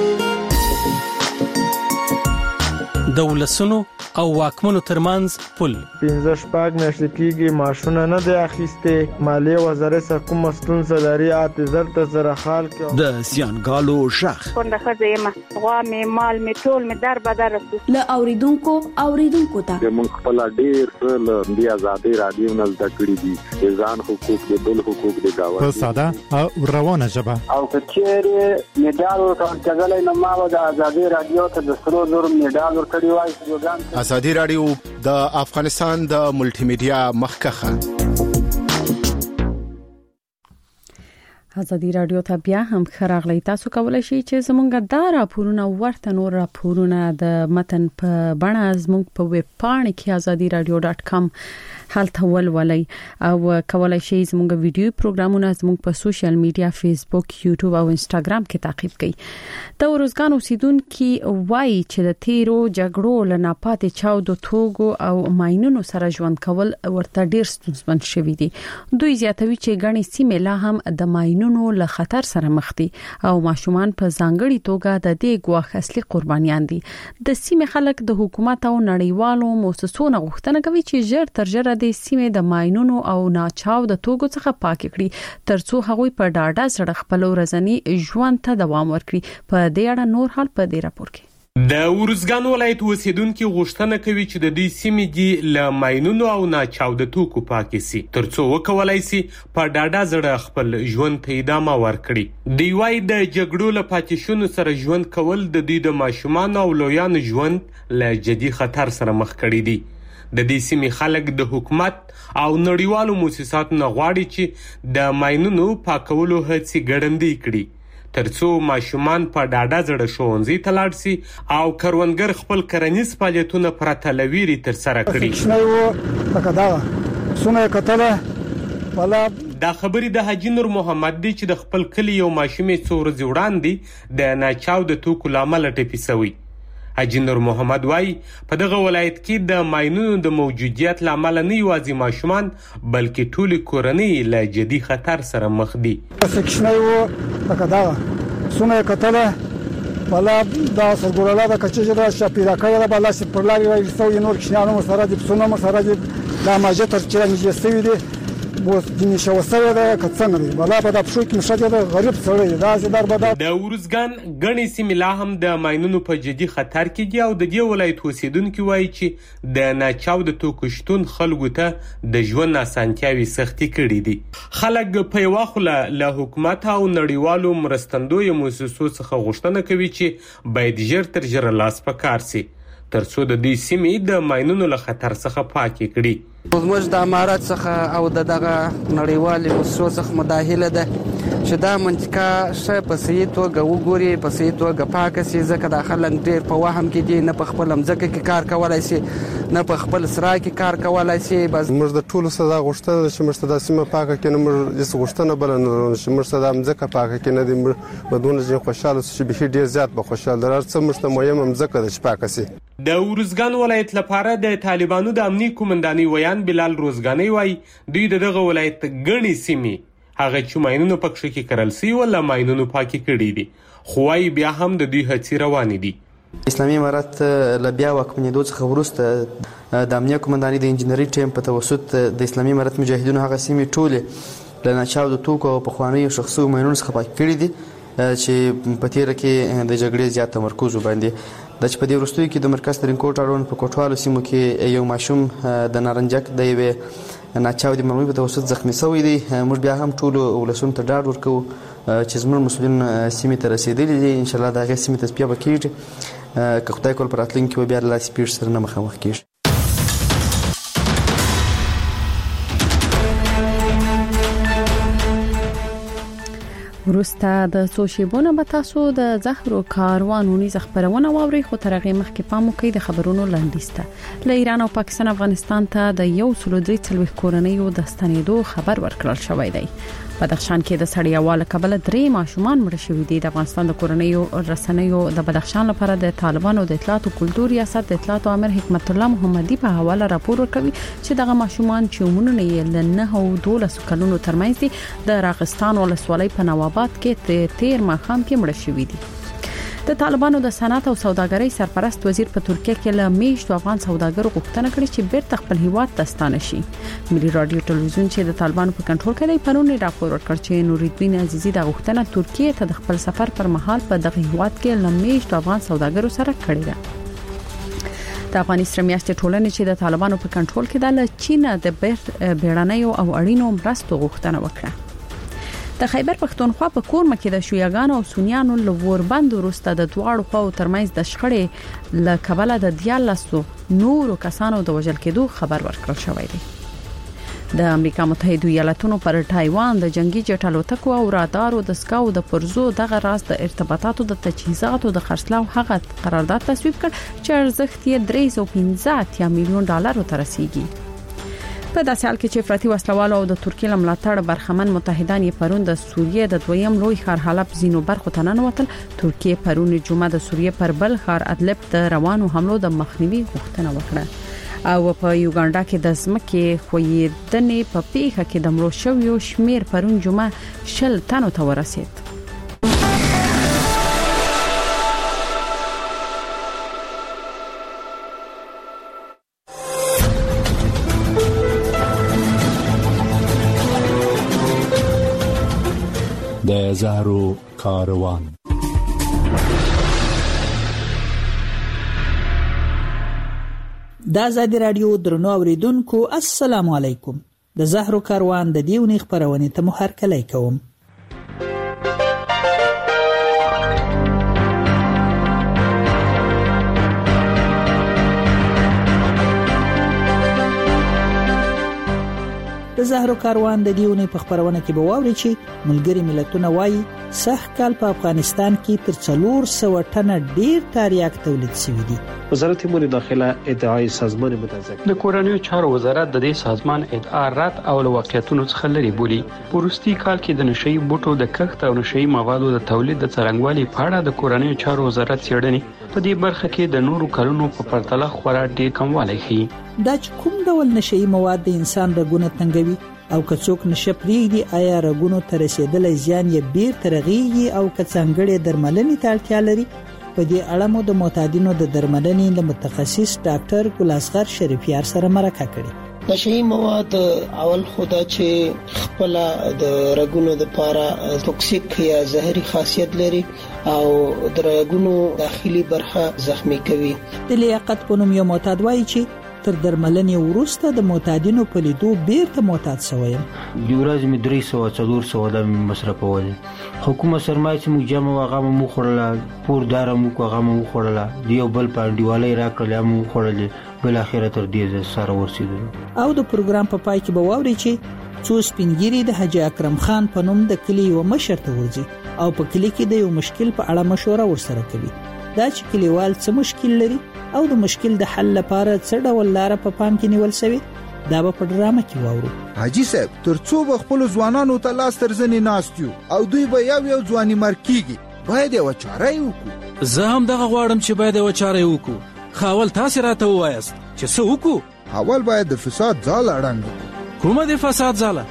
دولسونو او واکمنو ترمنځ پل 15 شپږ میاشتې کېږي ماشونه نه دی اخیسته، مالیه وزارت سره کوم مسئول سره اعتذار ته سره خال کې د سیانګالو شخ څنګه خځه غوا می مال می ټول می در بدر له اوریدونکو ته موږ خپل ډیر څه د آزادۍ رادیو نه زده کړی دي، ځان حقوق د بل حقوق د گاوند په ساده او روانه ژبه او کچېره میډال ورکړل نه ما د آزادۍ رادیو ته د سرو زر میډال ورکړی وای. آزادی رادیو د افغانستان د ملټي میډیا مخکخه. آزادی رادیو ته بیا هم خراغلی. تاسو کولای شئ چې زمونږ دا راپورونه ورته نور راپورونه د متن په بڼه زمونږ په ویب پاڼه کې azadiradio.com هلته ولولئ او کولای شئ زموږ ویډیو پروګرامونه زموږ په سوشل میډیا فیسبوک، یوټیوب او انسټاګرام کې تعقیب کړئ. د ورزګان اوسیدونکو وایي چې د تیرو جګړو لنه پاتې چاودو توغو او ماينونو سره ژوند کول ورته ډیر ستونزمن شوي دي. دوی زیاتوي چې غني سیمه لا هم د ماينونو له خطر سره مخ دي او ماشومان په ځانګړي توګه د دې ګواښ اصلي قربانيان دي. د سیمه خلک د حکومت او نړیوالو مؤسسونو غوښتنه کوي چې ژر تر ژره د سیمه د ماينونو او ناچاو د توګو څخه پاک کړي ترڅو هغوی په ډاډه سره خپل ورځنی ژوند ته دوام ورکړي. په دې اړه نور حال په دې راپور کې. د ورزګان ولایت اوسیدونکو غوښتنه کوي چې د دې سیمې دی له ماينونو او ناچاو د توکو پاک شي ترڅو وکولای شي په ډاډه سره خپل ژوند ته ادامه ورکړي. دی وايي د جګړو له پاتې شونو سره ژوند کول د دې د ماشومان او لویانو ژوند له جدي خطر سره مخ کړي دي. د دې سیمې خلک د حکومت او نړیوالو مؤسساتو نه غواړي چې د ماينونو پاکولو هڅې ګړندۍ کړي ترڅو ماشومان په ډاډه زړه ښوونځي ته لاړ شي او کروندګر خپل کرنیز فعالیتونه پرته له ویرې ترسره کړي. دا خبرې د حاجی نور محمد دی چې د خپل کلی یو ماشومې څو ورځې وړاندې د ناچاو د توکو لامل ټپي شوی. حاجی نور محمد وايي په دغه ولایت کې د ماينونو د موجودیت لامل نه یوازې ماشومان بلکې ټول کورنۍ له جدي خطر سره مخ دي. سونه کتله ولا دا سرګوراله د کچې د شپیرا کړه د بالا سي پرلاري وای څو نور کښنانو سره د سونه سره د ماجه تر چې نږدې دي بوس دني شو سره د کڅنګ ولا په د پښو کې مشاده د غریب سره دا زدار بدا د ورزګان غني سیمه هم د ماينونو په جدي خطر کې دي او د دې ولایت اوسیدونکو وایي چې د ناچاو د توکو شتون خلکو ته د ژوند اسانتیاوي سختي کړې دي. خلک په یوه له حکومت او نړیوالو مرستندوی مؤسسو څخه غوښتنه کوي چې باید ژر تر ژره لاس په کار شي ترڅو د دې سیمې د ماينونو له خطر څخه پاکي کړي. موږ د امارات څخه او دغه نړیوالې مؤسسو څخه مداهله ده چې دا منطقه څه په صحیح توګه وګوري، په صحیح توګه پاکه شي، ځکه د خلک ډېر په وهم کې دي، نه په خپل ځمکه کې کار کولای شي، نه په خپل سرای کې کار کولای شي. بس موږ د ټولو سره غوښتنه چې موږ د سیمه پاکه کې نه موږ د غوښتنه بل نه چې موږ د ځمکه پاکه کې نه دي موږ بدون چې خوشاله شي به ډېر زیات به خوشاله درڅ موږ ته مهم ځمکه د پاکه شي. د ورزګان ولایت لپاره د طالبانو د امنیي کومنداني ویان بلال روزګانی وای دوی دغه ولایت غني سیمه هغه چې ماينونو پکښ کې کرل سي ولا ماينونو پاکي کړي دي خو وايي بیا هم د دوی هڅې روان دي. اسلامي امارات لبیا واکمنېدو څخه وروسته د امنیه کومنداني د انجنیري ټیم په توسط د اسلامي امارات مجاهدینو هغه سیمې ټوله له ناچاو د توکو او پخوانیو شخصي ماينونو څخه پاک کړي دي چې په تیر کې د جګړې زیات تمرکز وباندې د چې په دې وروستیو کې د مرکز ترینکوټ اړوند په کوټوالو سیمو کې یو ماشوم د نارنجک د یوې ناچاودې مرمۍ په توسط زخمی شوی دی. موږ بیا هم ټولو ولسونو ته ډاډ ورکوو چې زموږ مسؤلین سیمې ته رسېدلي دي. انشاءالله د هغې سیمې تصفیه به کېږي که خدای کول په راتلونکي کې به بیا له داسې پیښو سره نه مخامخ کېږي. وروسته د څو شیبونو به تاسو د زهرو کاروانونی خبرونه واورئ. خو تر هغه مخکې پام وکړئ د خبرونو لاندې له ایران او پاکستان افغانستان ته د 143 کورنیو د ستنېدو خبر ورکړل شوی دی. بدخشان کې د سړیواله کبل 3 ماشومان مړ شوي دي. د افغانستان د کورنیو رسنیو د بدخشان لپاره د طالبانو د اطلاعات او کلتور ریاست د اطلاعات امر حکمت الله محمدي په حواله راپور ورکوي چې دغه ماشومان چې عمرونه یې له 9 او 12 کلونو ترمنځ دي د راغستان ولسوالۍ په نواباد کې تیر ماښام کې مړ شوي دي. د طالبانو د صنعت او سوداګرۍ سرپرست وزیر په ترکیه کې له میشتو افغان سوداګرو غوښتنه کړې چې بیرته خپل هیواد ته ستانه شي. ملي رادیو ټلویزیون چې د طالبانو په کنټرول کې دی پرون راپور ورکړ چې نوریدین عزیزی د غوښتنه ترکیه ته د خپل سفر پر مهال په دغه هیواد کې له میشتو افغان سوداګرو سره کړې ده. د افغان استرمیاستي ټولنې چې د طالبانو په کنټرول کې ده له چین د بیړنیو او اړینو مرستو غوښتنه وکړه. د خیبر پښتونخوا په کورمه کې د شیعاګانو او سنیانو لوربند وروسته د دواړو خواو ترمنځ د شخړې له کبله د 14 نورو کسانو د وژل کېدو خبر ورکړل شوی دی. د امریکا متحده ایالاتونو پر تایوان د جنگي جټ الوتکو او رادارو د سکاو د پرزو دغه راز د ارتباطاتو د تجهیزاتو د خرڅلاو هغه قرارداد تصویب کړ چې ارزښت یې $315 میلیون ته رسیدي. په داسې حال کې چې افراطي وسلوالو او د ترکیې ملاتړ برخمن متحدان یې پرون د سوریې د دویم لوی ښار حلب زینو برخو ته ننوتل. ترکیې پرون جمعه د سوریې پر بل ښار ادلب د روانو حملو د مخنیوي غوښتنه وکړه او په یوګانډا کې د ځمکې خویدنې په پیښه کې د مړو شویو شمیر پرون جمعه 10 تنو ته ورسید. د زهرو کاروان. د آزادي رادیو درنو اوریدونکو السلام علیکم. د زهرو کاروان د دیونی خبرونه ته مو هرکلی کوم. د زهرو کاروان د دیونی په خبرونه کې به واوري چې ملګری ملتونه وایي سخت کال په افغانستان کې تر 400 ټنه ډیر تریاک تولید شوی دی. وزارت امور داخله ادعای سازمان متحد د کورنیو چارو وزارت د دې سازمان ادعا رد او واقعیتونو څخه لري بولی. پروستي کال کې د نشئی بوټو د کښت او نشئی موادو د تولید د څرنګوالي په اړه د کورنیو چارو وزارت څېړنې په دې برخه کې د نورو کلونو په پرتله خورا ډیر کموالی ښيي. دا کوم ډول نشئی مواد د انسان رګونه تنګوي او که څوک نشه پریږدي آیا رګونو ته رسیدلای زیان یې بیر ترغیږي او که څنګه درملنې ته اړتیا لري. په دې اړه مو د معتادینو د درملنې له متخصص ډاکټر ګلاسغر شریفیار سره مرکه کړې. نشئی مواد اول خدا چې خپل د رګونو د پاره توکسیک یا زهري خاصیت لري او د رګونو داخلي برخه زخمی کوي. د لیاقت په نوم یو معتاد وایي چې تر درملنې وروسته د معتادینو په لیدو بیرته معتاد شوم. د ورځې مې 300 د مصرفول. حکومت سرمایه چې موږ جمع واغه مو خورله پور دار مو کوغه مو خورله دیو بل پاندیوالۍ راکړل مو خورله بل اخره تر دې سره ورسېدل. او د پروګرام په پای کې به واوري چې څو سپینګيري د حاجی اکرم خان په نوم د کلی یو مشر ته ورځي او په کلی کې د یو مشکل په اړه مشوره ورسره کوي. دا چې کلیوال څه مشکل لري او د مشکل د حل لپاره څه ډول لار په پام کې نیول شوی دا به په ډرامه کې واورو. حاجی صاحب ترڅو خپل ځوانانو ته لاس ترځنې ناستیو او دوی به یو ځواني مرکیږي باید یو چاره وکړو. زه هم دغه غواړم چې باید یو چاره وکړو. خاول تاسو راته وایاست چې څه وکړو. اول باید د فساد ځاله اړنګ. کومه د فساد ځاله؟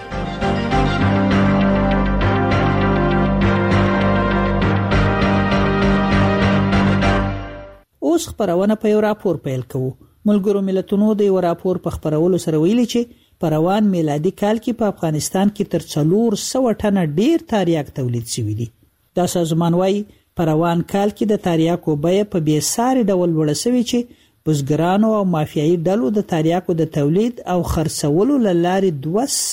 اوس خبرونه په یو راپور پیل کوو. ملګرو ملتونو د یو راپور په خبرولو سره ویلي چې په روان میلادي کال کې په افغانستان کې تر 400 ټنه ډیر تریاک تولید شوی دی. دا سازمان وايي په روان کال کې د تریاکو بیه په بېساري ډول لوړه شوې چې بزګرانو او مافیایي ډلو د تریاکو د تولید او خرڅولو له لارې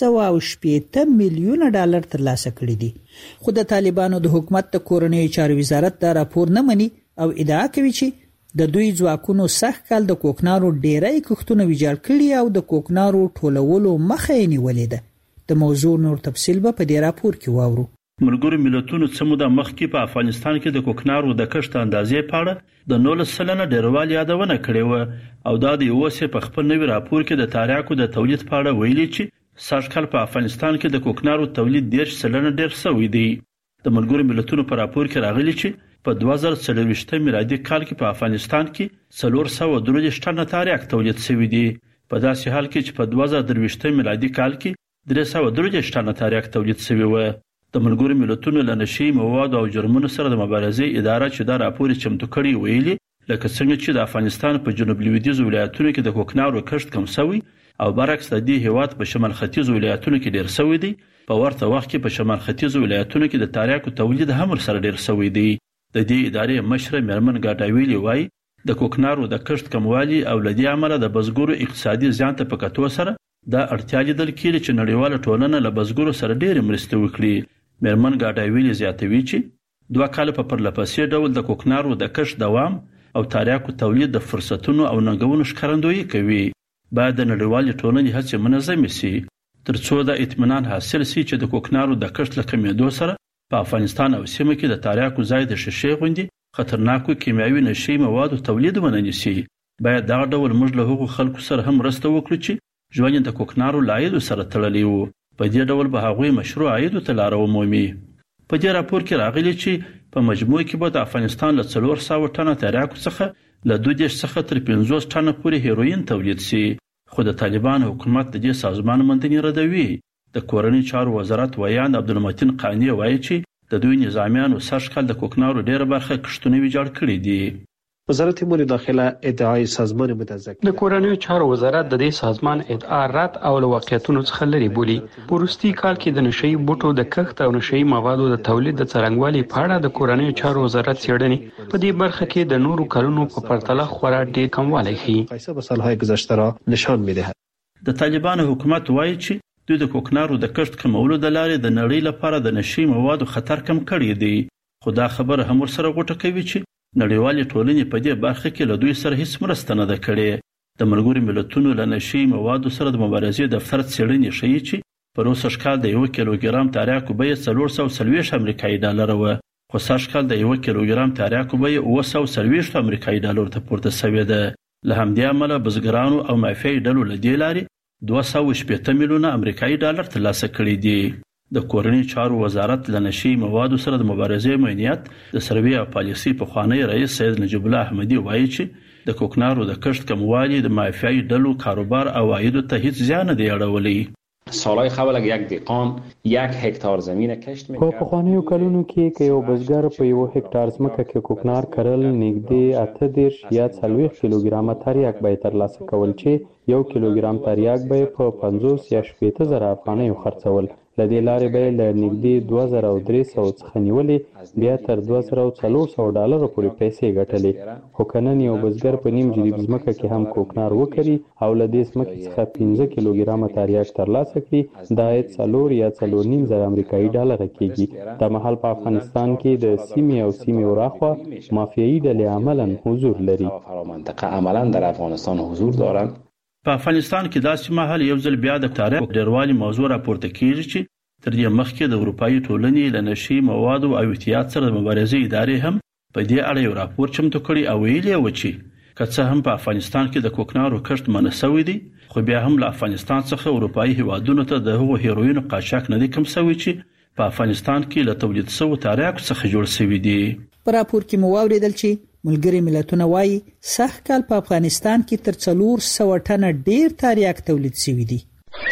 280 میلیونه ډالر ترلاسه کړي دي. خو د طالبانو د حکومت د کورنیو چارو وزارت دا راپور نه مني او ادعا کوي چې د دوی ځواکونو سخت کال د کوکنارو ډیری کښتونه ویجاړ کړي او د کوکنارو ټولولو مخه یې نیولې ده. د موضوع نور تفصیل به په دې راپور کې واورو. ملګرو ملتونو څه موده مخکې په افغانستان کې د کوکنارو د کښت اندازې په اړه د 19% ډیروالي یادونه کړې و او دا د اوسه په خپل نوي راپور کې د تریاکو د تولید په اړه ویلي چې سږکال په افغانستان کې د کوکنارو تولید 10% ډیر شوی دی. د ملګرو ملتونو په راپور کې راغلي چې په 2023 میلادي کال کې په افغانستان کې 433 ټنه تریاک تولید شوی دی، په داسې حال کې چې په 2023 میلادي کال کې 333 ټنه تریاک تولید شوی و. د ملګرو ملتونو له نشي مواد او جرمونو سره د مبارزې اداره چې دا راپور چمتو کړی ویلي لکه څنګه چې د افغانستان په جنوب لویدیځ ولایتونو کې د کوکنارو کښت کم شوی او برعکس د دې هیواد په شمال ختیځ ولایتونو کې ډیر شوی دی، په ورته وخت کې په شمال ختیځ ولایتونو کې د تریاکو تولید هم سره ډیر شوی دی. د دې ادارې مشر میرمن ګاډاویلی وایي د کوکنارو د کښت کموالي او لدی عمله د بزګرو اقتصادي زیان ته په کتو سره دا اړتیا لیدل کېږي چې نړیواله ټولنه له بزګرو سره ډیر مرسته وکړي. میرمن ګاډاویلی زیاتوي چې 2 کال په پرلپسې ډول د کوکنارو د کښت دوام او تریاکو تولید د فرصتونو او ننګونو ښکارندویي کوي. باید د نړیوالې ټولنې هڅې منظمې شي ترڅو د اطمینان حاصل شي چې د کوکنارو د کښت له کمېدو سره په افغانستان او سیمه کې د تریاکو ځای د شیشې غوندې خطرناکو کیمیاوي نشي موادو تولید ونه نیسي. باید دغه ډول موږ له هغو خلکو سره هم مرسته وکړو چې ژوند د کوکنارو له عایدو سره تړلی وو. په دې ډول به هغوی مشروع عایدو ته لاره ومومي. په دې راپور کې راغلي چې په مجموع کې به د افغانستان له 400 ټنه تریاکو څخه له 2 څخه تر 50 ټنه پورې هیروین تولید شي. خو د طالبان حکومت د دې سازمان مندنی ردوي. د کورنی چارو وزارت ویان عبدالمتین قانی وایي چې د دوی نظامیانو سږکال د کوکنارو ډیره برخه کښتونه ویجاړ کړي دي. وزارت امور داخله ادعای سازمان متذکر د کورنیو چارو وزارت د دې سازمان ادعا رد او له واقعیتونو څخه لري بولي. په وروستي کال کې د نشئی بوټو د کښت او نشئی موادو د تولید د څرنګوالي په اړه د کورنیو چارو وزارت څېړنې په دې برخه کې د نورو کلونو په پرتله خورا ډېر کموالی ښيي. مقایسه با سالهای گذشته را نشان می‌دهد. د طالبان حکومت وایي چې دوی د کوکنارو د کښت کمولو د لارې د نړۍ لپاره د نشئی موادو خطر کم کړی دی. خو دا خبره هم ورسره غوټه کوي چې نړیوالې ټولنې په دې برخه کې له دوی سره هیڅ مرسته نه ده کړې. د ملګرو ملتونو له نشئی موادو سره د مبارزې دفتر څېړنې ښیي چې په روسي کال د 1 کیلوګرام تریاکو بیه 440 امریکایي ډالر و، خو سږ کال د 1 کیلوګرام تریاکو بیه 240 امریکایي ډالر ته پورته شوې ده. له همدې امله بزګرانو او مافیایي ډلو له دې لارې 280 میلیونه امریکایي ډالر ترلاسه کړي دي. د کورنی چارو وزارت له نشئی موادو سره د مبارزې مؤنیت د سروي او پالیسي په خوانی رئیس سید نجیب الله احمدی وایي چې د کوکنارو د کښت کموالی د مافیایي ډلو کاروبار او عایدو ته هیڅ زیان نه دی اړولی. سالهای قبل یک دهقان 1 هکتار زمین کشت می‌کرد. په پخوانیو کلونو کې که یو بزګر په 1 هکتار ځمکه کې کوکنار کرل نږدې 38 یا 40 کیلوګرام تریاک به ترلاسه کول چې 1 کیلوګرام تریاک به په 50 یا 70 زره افغانۍ خرڅول. لدې لارې به له نږدې 2300 څخه نیولې بیا تر 2400 ډالر پورې پیسې ګټلې. خو کنن یو بزګر په نیم جریب ځمکه کې هم کوکنار وکړي او له دې ځمکې څخه 15 کیلوګرام تریاک ترلاسه کړي دا 4 یا 4.5 زره امریکایي ډالر کېږي. د مهال په افغانستان کې د سیمې او سیمې وراخوا مافیایي ډلې عملاً حضور لري. منطقه عملاً در افغانستان حضور دارند. په افغانستان کې داسې مهال یو ځل بیا د تاریخ ډیروالي موضوع راپورته کیږي چې تر دې مخکې د اروپאי ټولنې له نشي موادو او احتیاط سره د مبارزې ادارې هم په دې اړه یو راپور چمتو کړی او ویلي و چې که څه هم په افغانستان کې د کوکنارو کښت منع شوی دی خو بیا هم له افغانستان څخه اروپאי هیوادونو ته د هغو هیروینو قاچاق نه دی کم شوی چې په افغانستان کې له تولید شوو تریاکو څخه جوړ شوی دی. په راپور کې مو واوریدل چې ملګري ملتونه وایي سږ کال په افغانستان کې تر 400 ټنه ډیر تریاک تولید شوی دی.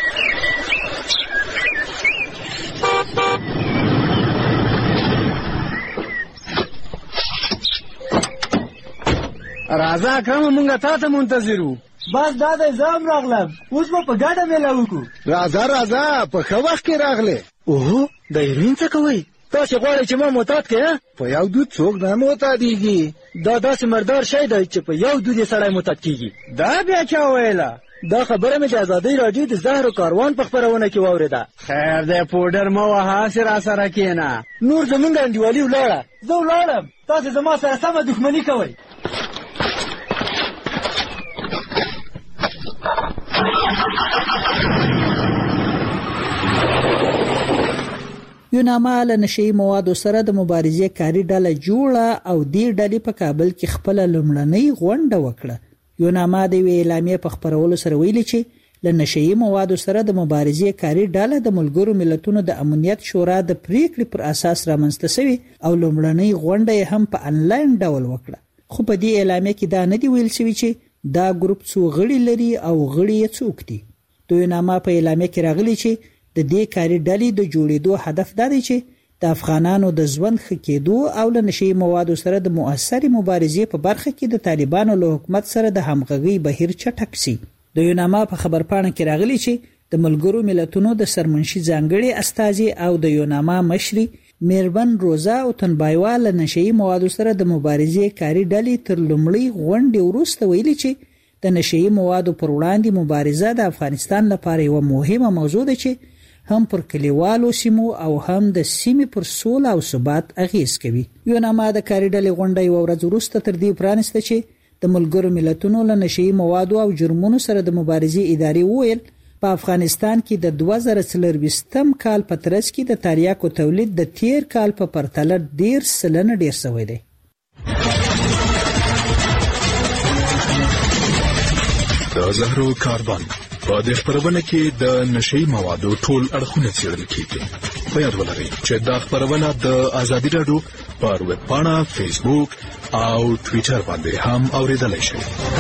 راځه اکرم مونږه تا ته منتظرو. بس دا د زام راغلم اوس په ګډه ملاو کو. راځه په ښه وخت کې راغله. اوه د ایرین څه کوي؟ تاسو غواړئ چې ما معتاد کړئ؟ په یو دود څوک نه معتادیږي. دا داسې مردار شی دی چې په یو دود یې سړی معتاد کیږي. دا بیا چا ویله؟ دا خبره مې د ازادۍ راډیو د زهرو کاروان په خپرونه کې واورېده. خیر دی پوډر مه وهه، هسې راسره کښېنه. نور زمونږ انډیوالي ولاړه، زه ولاړم، تاسې زما سره سمه دښمني کوئ. یوناما له نشئی موادو سره د مبارزې کاری ډله جوړه او دې ډلې په کابل کې خپل لومړنۍ غونډه وکړه. یوناما د اعلامیې په خبرولو سره ویلي چې له نشئی موادو سره د مبارزې کاری ډله د ملګرو ملتونو د امنیت شورا د پریکړې پر اساس رامنځته شوی او لومړنۍ غونډه هم په انلاین ډول وکړه. خو په دې اعلامیې کې دا نه دی ویل شوی چې دا ګروپ څو غړي لري او غړي یې څوک دي. د یوناما په اعلامیې کې راغلی چې د دې کاری ډلې د جوړېدو هدف دا دی چې د افغانانو د ژوند ښه کېدو او له نشئی موادو سره د مؤثرې مبارزې په برخه کې د طالبانو له حکومت سره د همغږۍ بهیر چټک شي. د یوناما په خبرپاڼه کې راغلی چې د ملګرو ملتونو د سرمنشي ځانګړي استازي او د یوناما مشري میربن روزا او تنبایوا له نشئی موادو سره د مبارزې کاری ډلې تر لومړۍ غونډې وروسته ویلي چې د نشئی موادو پر وړاندې مبارزه د افغانستان لپاره یو مهمه موضوع ده چې هم پر کلیوالو سیمو او هم د سیمې پر سوله او ثبات اغیز کوي. یوناما د کاری ډلې غونډه یو ورځ وروسته تر دې پرانسته چې د ملګرو ملتونو له نشئی موادو او جرمونو سره د مبارزې ادارې وویل په افغانستان کې د 2024 کال په ترڅ کې د تریاکو تولید د تیر کال په پرتله 10% ډیر شوی دی. د زهرو کاروان په دې خبرونه کې د نشئی موادو ټول اړخونه څېړل کیږي. په یاد ولرئ چې دا خبرونه د ازادي راډیو پر ویب پاڼه، فیسبوک او ټوئیټر باندې هم اوریدلای شئ.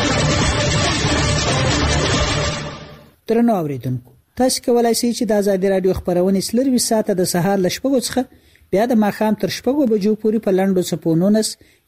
درنو اوریدونکو، تاسو کولای شئ چې د ازادي راډیو خبرونه سلروي ساعته د سهار ل 8:00 څخه بیا د ماښام تر 8:00 بجو پورې په لنډو سپونونو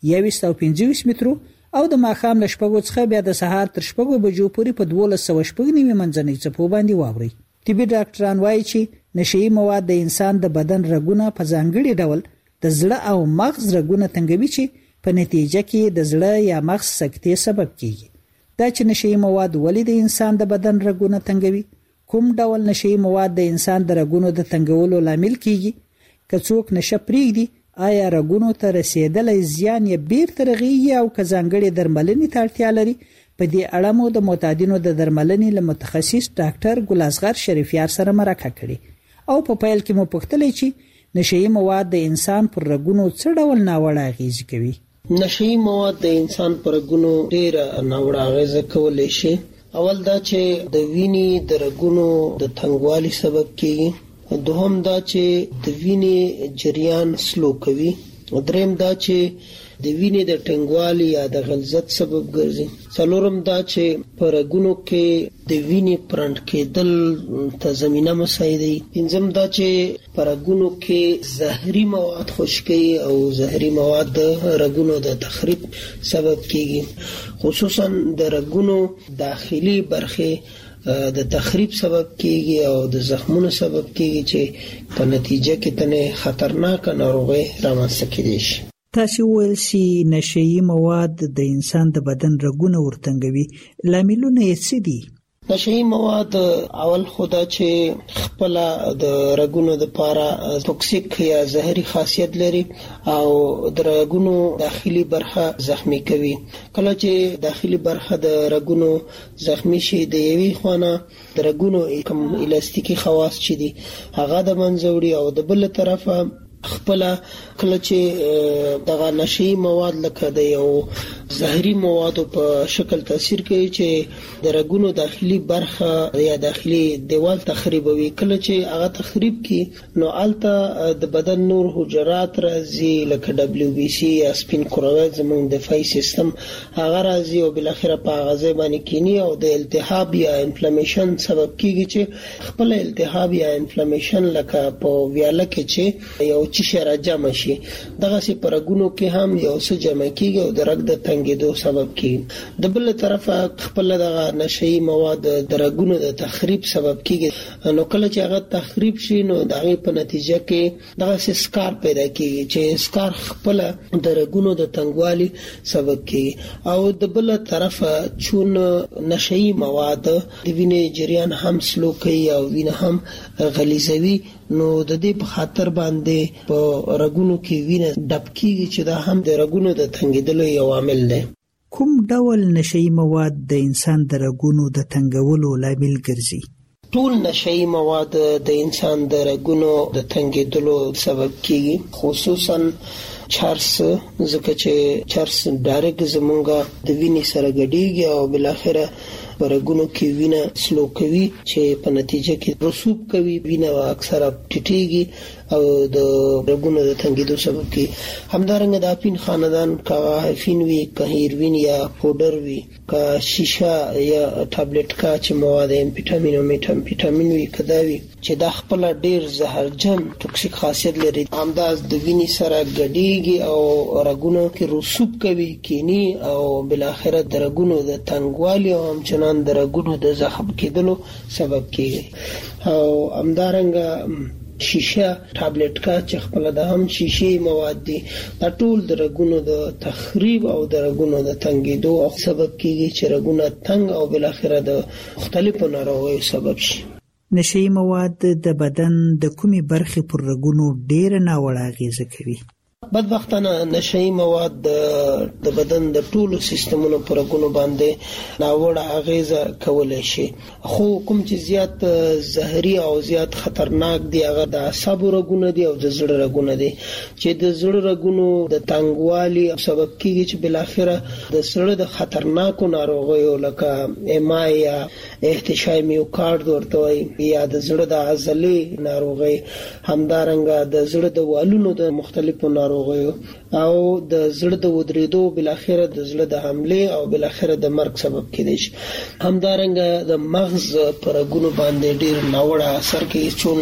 2125 مترو او د ماښام ل 8:00 څخه بیا د سهار تر 8:00 بجو پورې په 1290 منځنۍ څپو باندې واوري. طبي ډاکټران وایي چې نشئی مواد د انسان د بدن رګونه په ځانګړي ډول د زړه او مغز رګونه تنګوي چې په نتیجه کې د زړه یا مغز سکتې سبب کیږي. دا چې نشئی مواد ولې د انسان د بدن رګونه تنګوي، کوم ډول نشئی مواد د انسان د رګونو د تنګولو لامل کیږي، که څوک نشه پرېږدي آیا رګونو ته رسیدلای زیان یې بیرته رغیږي او که ځانګړي درملنې ته اړتیا لري. په دې اړه مو د معتادینو د درملنې له متخصص ډاکټر ګل اصغر شریفیار سره مرکه کړې او په پیل کې مو پوښتلې چې نشئی مواد د انسان پر رګونو څه ډول ناوړه اغیز کوي. نشئی مواد د انسان پر رګونو ډېر ناوړه اغیز کولای شي. اول دا چې د وینې د رګونو د تنګوالي سبب کیږي. دوهم دا چې د وینې جریان سلو کوي. دریم دا چې د وینې د ټنګوالي یا د غلظت سبب ګرځي. څلورم دا چې پر رګونو کې د وینې پرند کېدل ته زمينه مساعدوي. پنځم دا چې پر رګونو کې زهري مواد خشکي او زهري مواد د رګونو د تخریب سبب کیږي. خصوصا د رګونو داخلي برخه د تخریب سبب کیږي او د زخمونو سبب کیږي چې په نتیجه کې تنه خطرناک ناروغي رامنځته کیږي. تاسو ویل چې نشئی مواد د انسان د بدن رګونه ورتنګوي، لاملونه یې څه دي؟ نشئی مواد اول خدا چې خپل د رګونو د پاره توکسیک یا زهري خاصیت لري او د رګونو داخلي برخه زخمی کوي. کله چې داخلي برخه د رګونو زخمی شي د یوې خونه د رګونو کوم الاستیکي خواص چي دي هغه د منځوري او د بل طرفه خپل کله چې دغه نشئی مواد لکه د یو زهري موادو په شکل تاثیر کوي چې د رګونو داخلي برخه یا داخلي دیوال تخریبوي. کله چې هغه تخریب کی نو الته د بدن نور حجرات راځي لکه WBC یا سپین کرویات زموږ دفاعي سیستم هغه راځي او بل اخره په غذا باندې کینی او د التهاب یا انفلامیشن سبب کیږي چې خپل التهاب یا انفلامیشن لکه په ویاله کې چې یو چې راجم شي دغه سي پرګونو کې هم یو څه جمع کیږي او د رګ د تنګېدو سبب کیږي. د بل طرفه خپل د نشئی مواد د رګونو د تخریب سبب کیږي. نو کله چې هغه تخریب شي نو د هغه په نتیجه کې دغه سکار پیدا کیږي چې سکار خپل د رګونو د تنګوالي سبب کیږي. او د بل طرفه چون نشئی مواد د وینې جریان هم سلو کوي او وینه هم غلیظوي، نو د دې په خاطر باندې په رګونو کې وینه ډب کیږي چې دا هم د رګونو د تنګېدلو یو عامل دی. کوم ډول نشئی مواد د انسان د رګونو د تنګولو لامل ګرځي؟ ټول نشئی مواد د انسان د رګونو د تنګېدلو سبب کیږي، خصوصا چرس، ځکه چې چرس ډایرکټ زمونږه د وینې سره ګډیږي او بالاخره رګونو کې وینه سلو کوي چې په نتیجه کې رسوب کوي، وینه اکثره ټیټیږي او د رګونو د تنګېدو سبب کیږي. همدارنګه د اپین خاندان کا هیفین وی، کا هیروین یا پودر وی، کا شیشه یا ټابلیټ کا چې مواد امفیټامین او میټامفیټامین وی کدا وی چې د خپل ډیر زهرجن ټوکسیک خاصیت لري، همداز د وینې سره ګډیږي او رګونو کې رسوب کوي کینی او بالاخره د رګونو د تنګوالي او همچنان د رګونو د زخم کېدلو سبب کیږي. او همدارنګه شیشه ټابلیټ کا چې خپل د هم شیشې مواد دي، دا ټول د رګونو د تخریب او د رګونو د تنګېدو سبب کیږي چې رګونه تنګ او بالاخره د مختلفو ناروغیو سبب شي. نشئی مواد د بدن د کومې برخې پر رګونو ډېر ناوړه اغیزه کوي؟ بدبختانه نشئی مواد د بدن د ټولو سیستمونو پر رګونو باندې ناوړه اغیزه کولای شي، خو کوم چې زیات زهري او زیات خطرناک دي هغه د اعصابو رګونه دي او د زړه رګونه دي، چې د زړه رګونو د تنګوالي سبب کیږي چې بالاخره د زړه د خطرناکو ناروغیو لکه ایم یا احتشای میوکارد ورته وایي یا د زړه د عضلې ناروغي، همدارنګه د زړه د والونو د مختلفو ناروغیو او د زړه د ودریدو بالاخره د زړه د حمله او بالاخره د مرګ سبب کېدای شي. همدارنګه د مغز پر رګونو باندې ډیر ناوړه اثر کوي، چون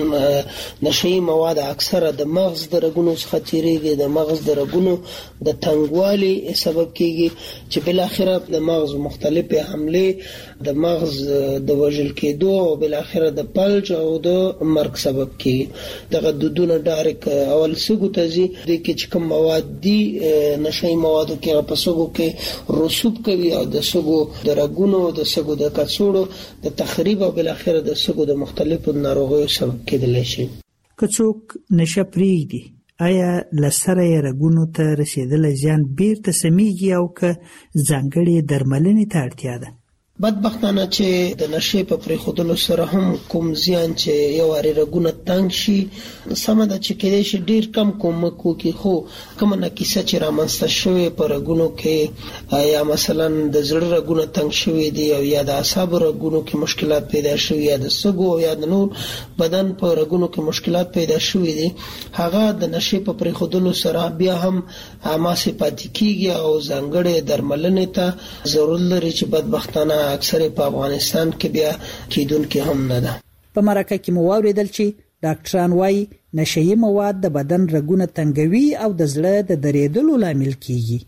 نشئی مواد اکثره د مغز د رګونو څخه تیریږي، د مغز د رګونو د تنګوالي سبب کیږي چې بالاخره د مغز مختلفه حمله د مغز د وژل کېدو او بالاخره د فلج او د مرګ سبب کیږي. دغه دودونه ډایرک اول سګو تزي د کې چې کوم مواد دي نشئی موادو کې په سګو کې رسوب کوي او د سګو د رګونو د سګو د کڅوړو د تخریب او بالاخره د سګو د مختلفو ناروغیو سبب کېدلی شي. که څوک نشه پرېږدي آیا لسره یې رګونو ته رسیدل زیان بیرته سمیږي او که ځانګړې درملنې ته اړتیا ده؟ بدبختانه چې د نشې په پرېښودلو سره هم کوم زیان چې یو وارې رګونه تنګ شي سمه ده چې کېدای شي ډېر کم کومک وکړي، خو کومه ناکیسه چې رامنځته شوې په رګونو کې یا مثلا د زړه رګونه تنګ شوي دي او یا د اعصابو رګونو کې مشکلات پیدا شوي یا د سږو یا د نور بدن په رګونو کې مشکلات پیدا شوي دي، هغه د نشې په پرېښودلو سره بیا هم هماسې پاتې کېږي او ځانګړې درملنې ته ضرورت لري چې بدبختانه اکثر په افغانستان کې بیا کېدونکې هم نه ده. په مرکه کې مو واوریدل چې ډاکټران وايي نشئی مواد د بدن رګونه تنګوي او د زړه د درېدلو لامل کیږي.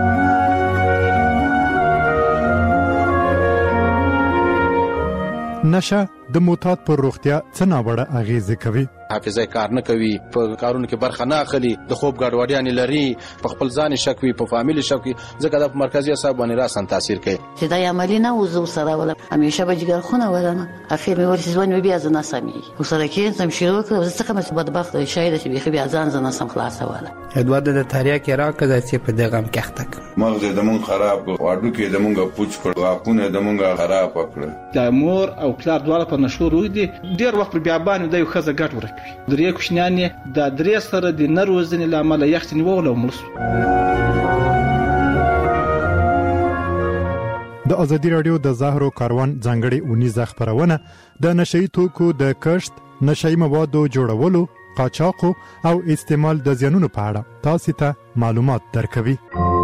نشه د معتاد پر روغتیا څه ناوړه اغیزه کوي؟ حافظه کار نه کوي، په کارونو کې برخه نه اخلي، د خوب ګډوډیان لري، په خپل ځان شک وي، په فامیل شک وي، ځکه د مرکزی اعصاب باندې راسن تاثیر کوي. چې دا عملی نه وزو سره ولا همیشه به جګر خونه ولنه اخر مې ورسې ځوان بیا ځنه سمي وسره کې سم شروع کړ، څه کوم څه بدبخت شاید چې بیا ځان ځنه سم خلاص ولا ادوار د تاریخ کې راکړه چې په دغه هم کېختک مغز د مون خراب واډو کې د مونږه پوچ کړ، واپونه د مونږه خراب کړ. د مور او پلار دواړه په نشو روي دي، ډیر وخت بیا باندې د یو خزه ګټ ورکوي، درې کوشنیان د درې سره د نروزنې لامل یخت نیول او مړ. د ازادي رادیو د زهرو کاروان ځانګړي اونیزه خبرونه د نشئی توکو د کښت، نشئی موادو جوړولو، قاچاق او استعمال د زیانونو په اړه تاسو ته معلومات درکوي.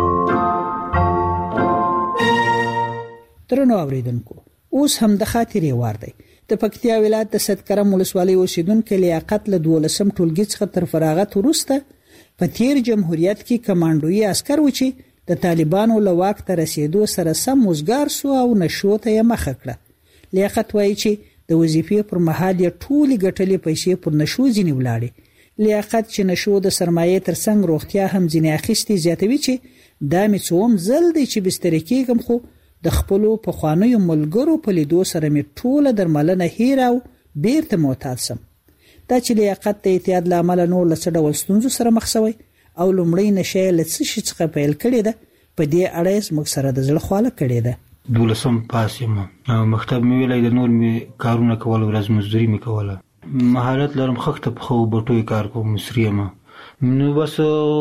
درنو اوریدونکو، اوس هم د خاطرې وار دی. د پکتیا ولایت د سدکرم ولسوالۍ اوسیدونکو لیاقت له 12 ټولګي څخه تر فراغت وروسته په تیر جمهوریت کې کمانډوي عسكر و چې د طالبانو له واک ته رسیدو سره سم وزګار سو او نشو ته یې مخه کړه. لیاقت وایي چې د وظیفې پر مهال یې ټولې ګټلې پیسې پر نشو ځینې ولاړې. لیاقت چې نشو د سرمایې ترڅنګ روغتیا هم ځینې اخیستې زیاتوي چې دا مې څوم ځل دی چې بستر کېږم، خو د خپلو پخوانیو ملګرو په لیدو سره مې ټوله درملنه هیر او بیرته معتاد سم. دا چې لیاقت د اعتیاد له امله نور له څه ډول ستونزو سره مخ شوی او لومړی نشه یې له څه شي څخه پیل کړې ده، په دې اړه یې زموږ سره د زړه خواله کړې ده. 12 پاس یم او مکتب مې ویلی د نور مې کارونه کول، ورځ مزدوري مې کوله. مهارت لرم، خښته په خو بټوی کار کوم، مصري یم. نو بس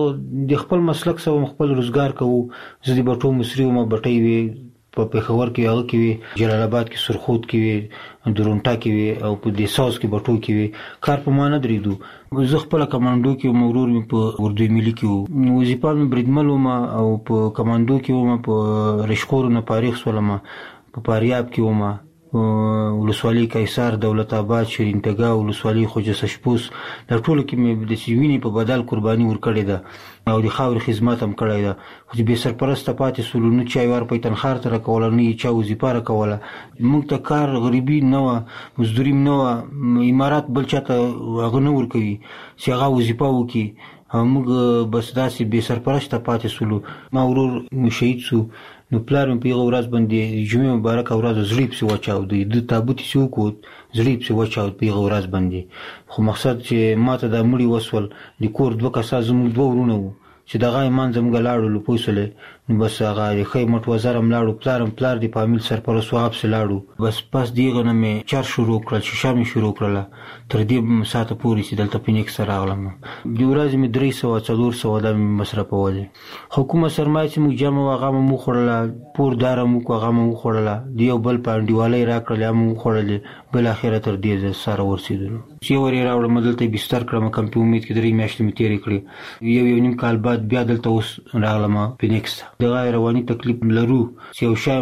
د خپل مسلک سره خپل روزګار کوو. زه د بټو مصري وم، بټۍ وي په پېښور کې، هغه کې وي جلال آباد کې، سرخود کې وي، درونټا کې وي او په دیساس کې بټو کې وي. کار په ما نه درېدو. زه خپله کمانډو کې وم، ورور مې په اردو ملي کې و. وظیفه مې بریدمل وم او په کمانډو کې وم. په رشخورو نه فارغ شولم، په فاریاب کې وم، ولسوالۍ قیصر، دولت آباد، شیرین تګا، ولسوالۍ خوجه سشپوس، دا ټولو کې مې د وینې په بدل قرباني ورکړې ده او د خاورې خدمت هم کړی ده. خو چې بې سرپرسته پاتې سولو، نه چا یې ورپی تنخواه ته راکوله، نه یې چا وظیفه راکوله. موږ ته کار غریبي نه وه، مزدوري نه وه، امارات بل چا ته هغه نه ورکوي چې هغه وظیفه وکړي او موږ بس داسې بې سرپرسته پاتې سولو. ما ورور شهید سو، نو پلار مې په هغه ورځ باندې جمعې مبارکه ورځ زړه یې پسې وچاودی، د تابوت یې وکوت، زړه یې پسې وچاود په هغه ورځ باندې. خو مقصد چې ما ته دا مړي وسول، د کور 2 کسان زموږ 2 ورونه وو چې دغه ایمان زموږ لاړو پوه شولې. نو بس هغه د ښی مټ وزر هم لاړو، پلار د فامیل سرپرست وهاب پسې لاړو. بس پس د هغه نه مې چار شروع کړل، شیشه مې شروع کړله تر دې ساعته پورې چې دلته فینکس ته راغلم. د ورځې مې 300-400 دا مې مصرفولې. خو کومه سرمایه چې موږ جمع وه هغه مې وخوړله، پور داره موږ هغه مې وخوړله، د یو بل په انډیوالۍ راکړلې هغه مې وخوړلې. بالاخره تر دې ځایه سره ورسېدلو چې ور یې راوړم، دلته یې بستر کړم. کمپي امید کې 3 میاشتې مې تېرې کړې. 1.5 کال بعد بیا دلته اوس راغلم فینکس ته. دغه رواني تکلیف لرو چې یو شی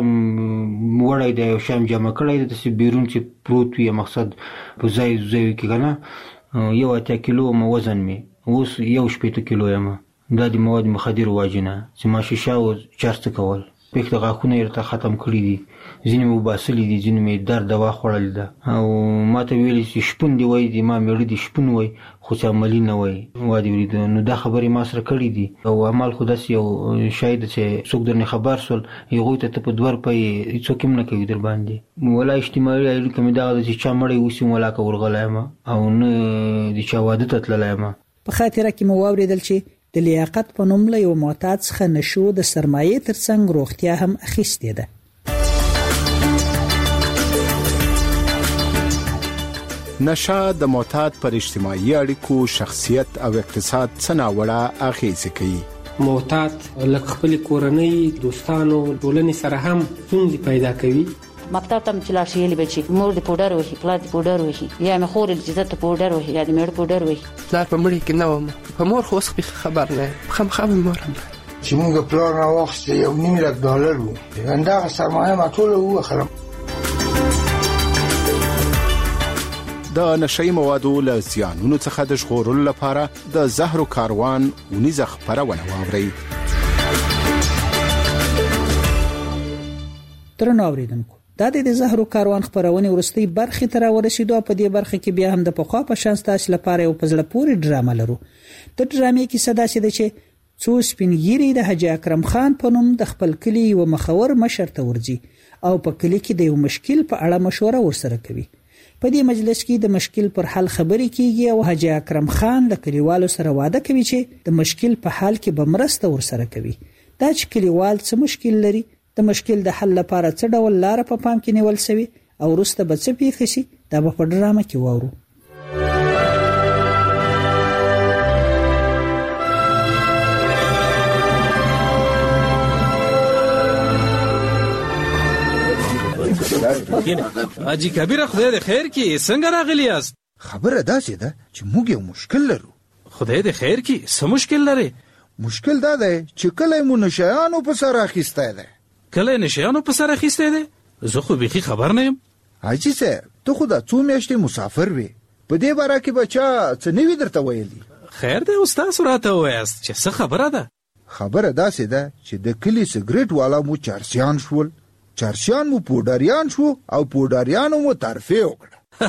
وړی دی، یو شی جمع کړی دی، داسې بیرون چې پروت وي، مقصد په ځای کې که نه. 1 کیلو وزن مې اوس 1.8 کیلو یم. دا د مواد مخدر وجې نه چې ما شیشه او چرڅ کول. پېښته غاښونه یې راته ختم کړي دي، ځینې مې وباسلي دي، ځینې مې درد دوا خوړلې ده. او ما ته ویلي چې شپون دی وایي، د ما مېړه دي شپون وایي، خو چې عملي نه وایي. وا دې ورېده. نو دا خبرې ما سره کړي دي او عمل خو داسې یو شی ده چې څوک درنه خبر سول، هغوی ته په 2 روپۍ هېڅوک هم نه کوي در باندې. ولا اجتماعي اړیکه مې دغه ده چې چا مړی اوسي ولا که ورغلی یم او نه د چا واده ته تللی یم. په خاطره کې مو واورېدل چې د لیاقت په نوم له یو معتاد څخه نشو د سرمایې ترڅنګ روغتیا هم اخیستې ده. نشه د معتاد پر اجتماعي اړیکو، شخصیت او اقتصاد څه ناوړه اغیزې کوي. معتاد لکه خپل کورنۍ، دوستانو، ټولنې سره هم ستونزې پیدا کوي. مکتب ته چې لاړ شي یلی به چې مور د پوډر وهي، پلار د پوډر وهي، یا مې خور د جزت پوډر وهي، یا د مېړه پوډر وهي. پلار په مړي کې نه وم، په مور خو اوس خبر نه یم، خامخا مې مور هم چې موږ پلار راواخیسته $1.5 لک وو، همدغه سرمایه ما ټوله ووخلم. د نشئی موادو له زیانونو څخه د ژغورلو لپاره د زهرو کاروان ونیزه خپرونه واورئ. درنو اوریدونکو، دا د زهرو کاروان خپرونې وروستۍ برخې ته راورسېدو. په دې برخه کې بیا هم د پخوا په شان ستاسو لپاره یو په زړه پورې ډرامه لرو. د ډرامې کیسه داسې ده چې څو سپینګیري د حاجي اکرم خان په نوم د خپل کلي یو مخور مشر ته ورځي او په کلي کې د یو مشکل په اړه مشوره ورسره کوي. په دې مجلس کې د مشکل پر حل خبرې کیږي او حاجي اکرم خان له کلیوالو سره وعده کوي چې د مشکل په حل کې به مرسته ورسره کوي. دا چې کلیوال څه مشکل لري، د مشکل د حل لپاره څه ډول لار په پام کې نیول شوی او وروسته به څه پیښ شي، دا به په ډرامه کې واورو. اجي کبیره، خدای دې خیر کړي، څنګه راغلی یاست؟ خبره داسې ده چې موږ یو مشکل لرو. خدای دې خیر کړي، څه مشکل لري؟ مشکل دا دی چې کله مو نشیانو په سر اخیستی دی. کله نشیانو په سر اخیستی دی؟ زه خو بیخي خبر نه یم. حاجي صاحب، ته خو دا 2 میاشتې مسافر وې، په دې باره کې به چا څه نه وي درته ویلي؟ خیر دی، اوس تاسو راته ووایاست چې څه خبره ده. خبره داسې ده چې د کلی سګریټ والا مو چرسیان شول، چرسیان مو پوډریان شو او پوډریانو مو ترفیع وکړه.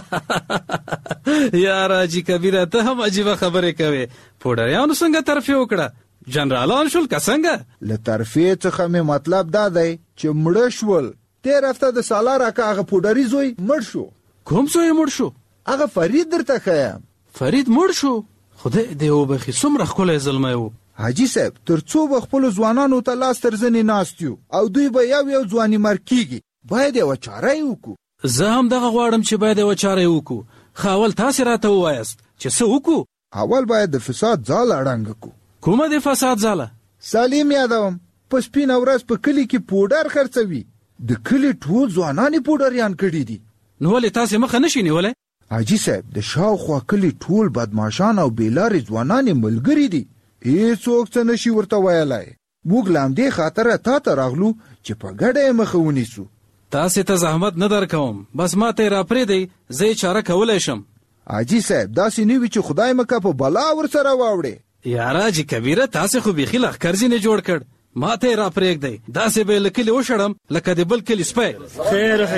یار حاجی کبیره ته هم عجیبه خبرې کوي. پوډریانو څنګه ترفیع وکړه؟ جنرالان شول که څنګه؟ له ترفیع څخه مې مطلب دا دی چې مړه شول. تیر هفته د سالار اکا هغه پوډري زوی مړ شو. کوم زوی مړ شو؟ هغه فرید درته ښیم. فرید مړ شو؟ خدای دې وبخي، څومره ښکلی زلمی و. حاجي صاحب تر څو به خپلو ځوانانو ته لاس تر زنې ناست یو او دوی به یو ځواني مرګ کیږي، باید یوه چاره یې وکړو. زه هم دغه غواړم چې باید یوه چاره یې وکړو. خو اول تاسې راته ووایاست چې څه وکړو. اول باید د فساد ځاله ړنګه کړو. کومه د فساد ځاله؟ سالم یادوم، په سپینه ورځ په کلي کې پوډر خرڅوي. د کلي ټول ځوانان یې پوډریان کړي دي. نو ولې تاسې مخه نشئ نیولی؟ حاجي صاحب د شاوخوا کلي ټول بدماشان او بېلارې ځوانان یې ملګري دي. هیڅوک څه نشي ورته ویلی. موږ له همدې خاطره تا ته راغلو چې په ګډه یې مخه ونیسو. تاسې ته زحمت نه درکوم، بس ما ته یې راپرېږدئ، زه یې چاره کولی شم. حاجي صاحب داسې نه وي چې خدای مکه په بلا ورسره واوړې. یاره حاجي کبیره تاسې خو بیخي لښکر ځینې جوړ کړ. ما ته یې راپرېږدئ، داسې به یې له کلي وشړم لکه د بل کلي سپی. خیر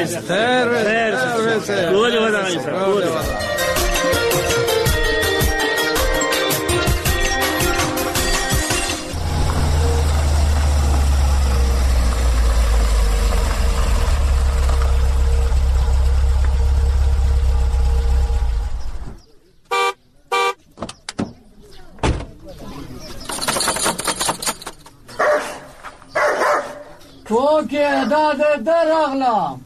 ټوکې دا د راغلم.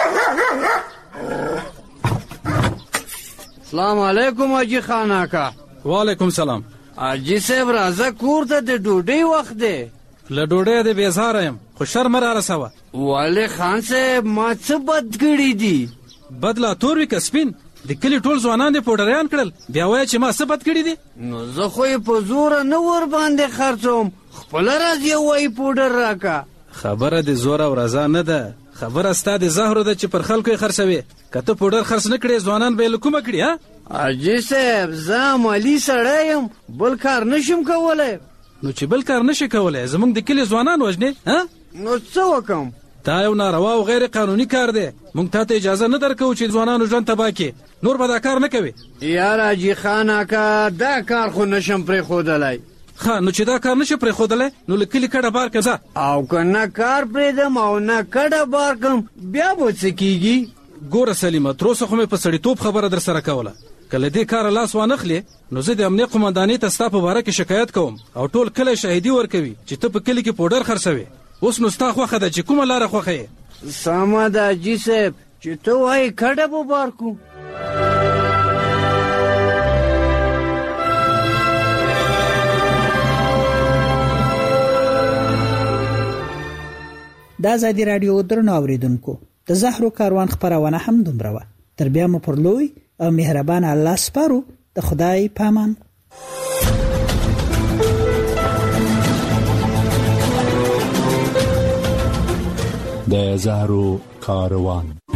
سلام علیکم حاجي خان اکا. وعلیکم سلام. حاجي صاحب راځه کور ته، د ډوډۍ وخت دی. له ډوډۍ دې بېزاره یم، خو شر مه رارسوه. ولې خان صاحب ما څه بد کړي دي؟ بد لا تور وي که سپین؟ د کلي ټول ځوانان دې پوډریان کړل، بیا وایه چې ما څه بد کړي دي؟ نو زه خو یې په زوره نه ور باندې خرڅوم، خپله راځي وایي پوډر راکه. خبره د زور او رضا نه ده، خبره ستا د زهرو ده چې پر خلکو یې خرڅوي. که ته پوډر خرڅ نه کړې ځوانان به یې له کومه کړي؟ حاجي صاحب زه عملي سړی یم، بل کار نشم کولی. نو چې بل کار نشي کولی زموږ د کلي ځوانان وژنې؟ نو څه وکم؟ دا یو ناروا او غیر قانوني کار دی. موږ تا ته اجازه نه درکوو چې ځوانانو ژوند تباه کړي. نور به دا کار نه کوي. یار حاجي خان اکا دا کار خو نشم پرېښودلی. نو چې دا کار نشي پرېښودلی نو له کلي کډه بار کړه. او که نه کار پرېږدم او نه کډه بار کړم بیا به څه کېږي؟ ګوره سلیمه، تر اوسه خو مې په سړیتوب خبره در سره کوله. که له دې کاره لاس وانخلې نو زه د امنیه قمندانۍ ته ستا په باره کې شکایت کوم او ټول کلی شاهدي ورکوي چې ته په کلي کې پوډر خرڅوې. اوس نو ستا خوښه ده چې کومه لاره خوښه یې؟ سمه ده حاجي صاحب، چې ته وایې کډه به بار کړو. د ازادي راډیو درنو اوریدونکو، د زهرو کاروان خپرونه هم دومره وه. تر بیا مو پر لوی او مهربان الله سپارو. د خدای پامان. د زهرو کاروان.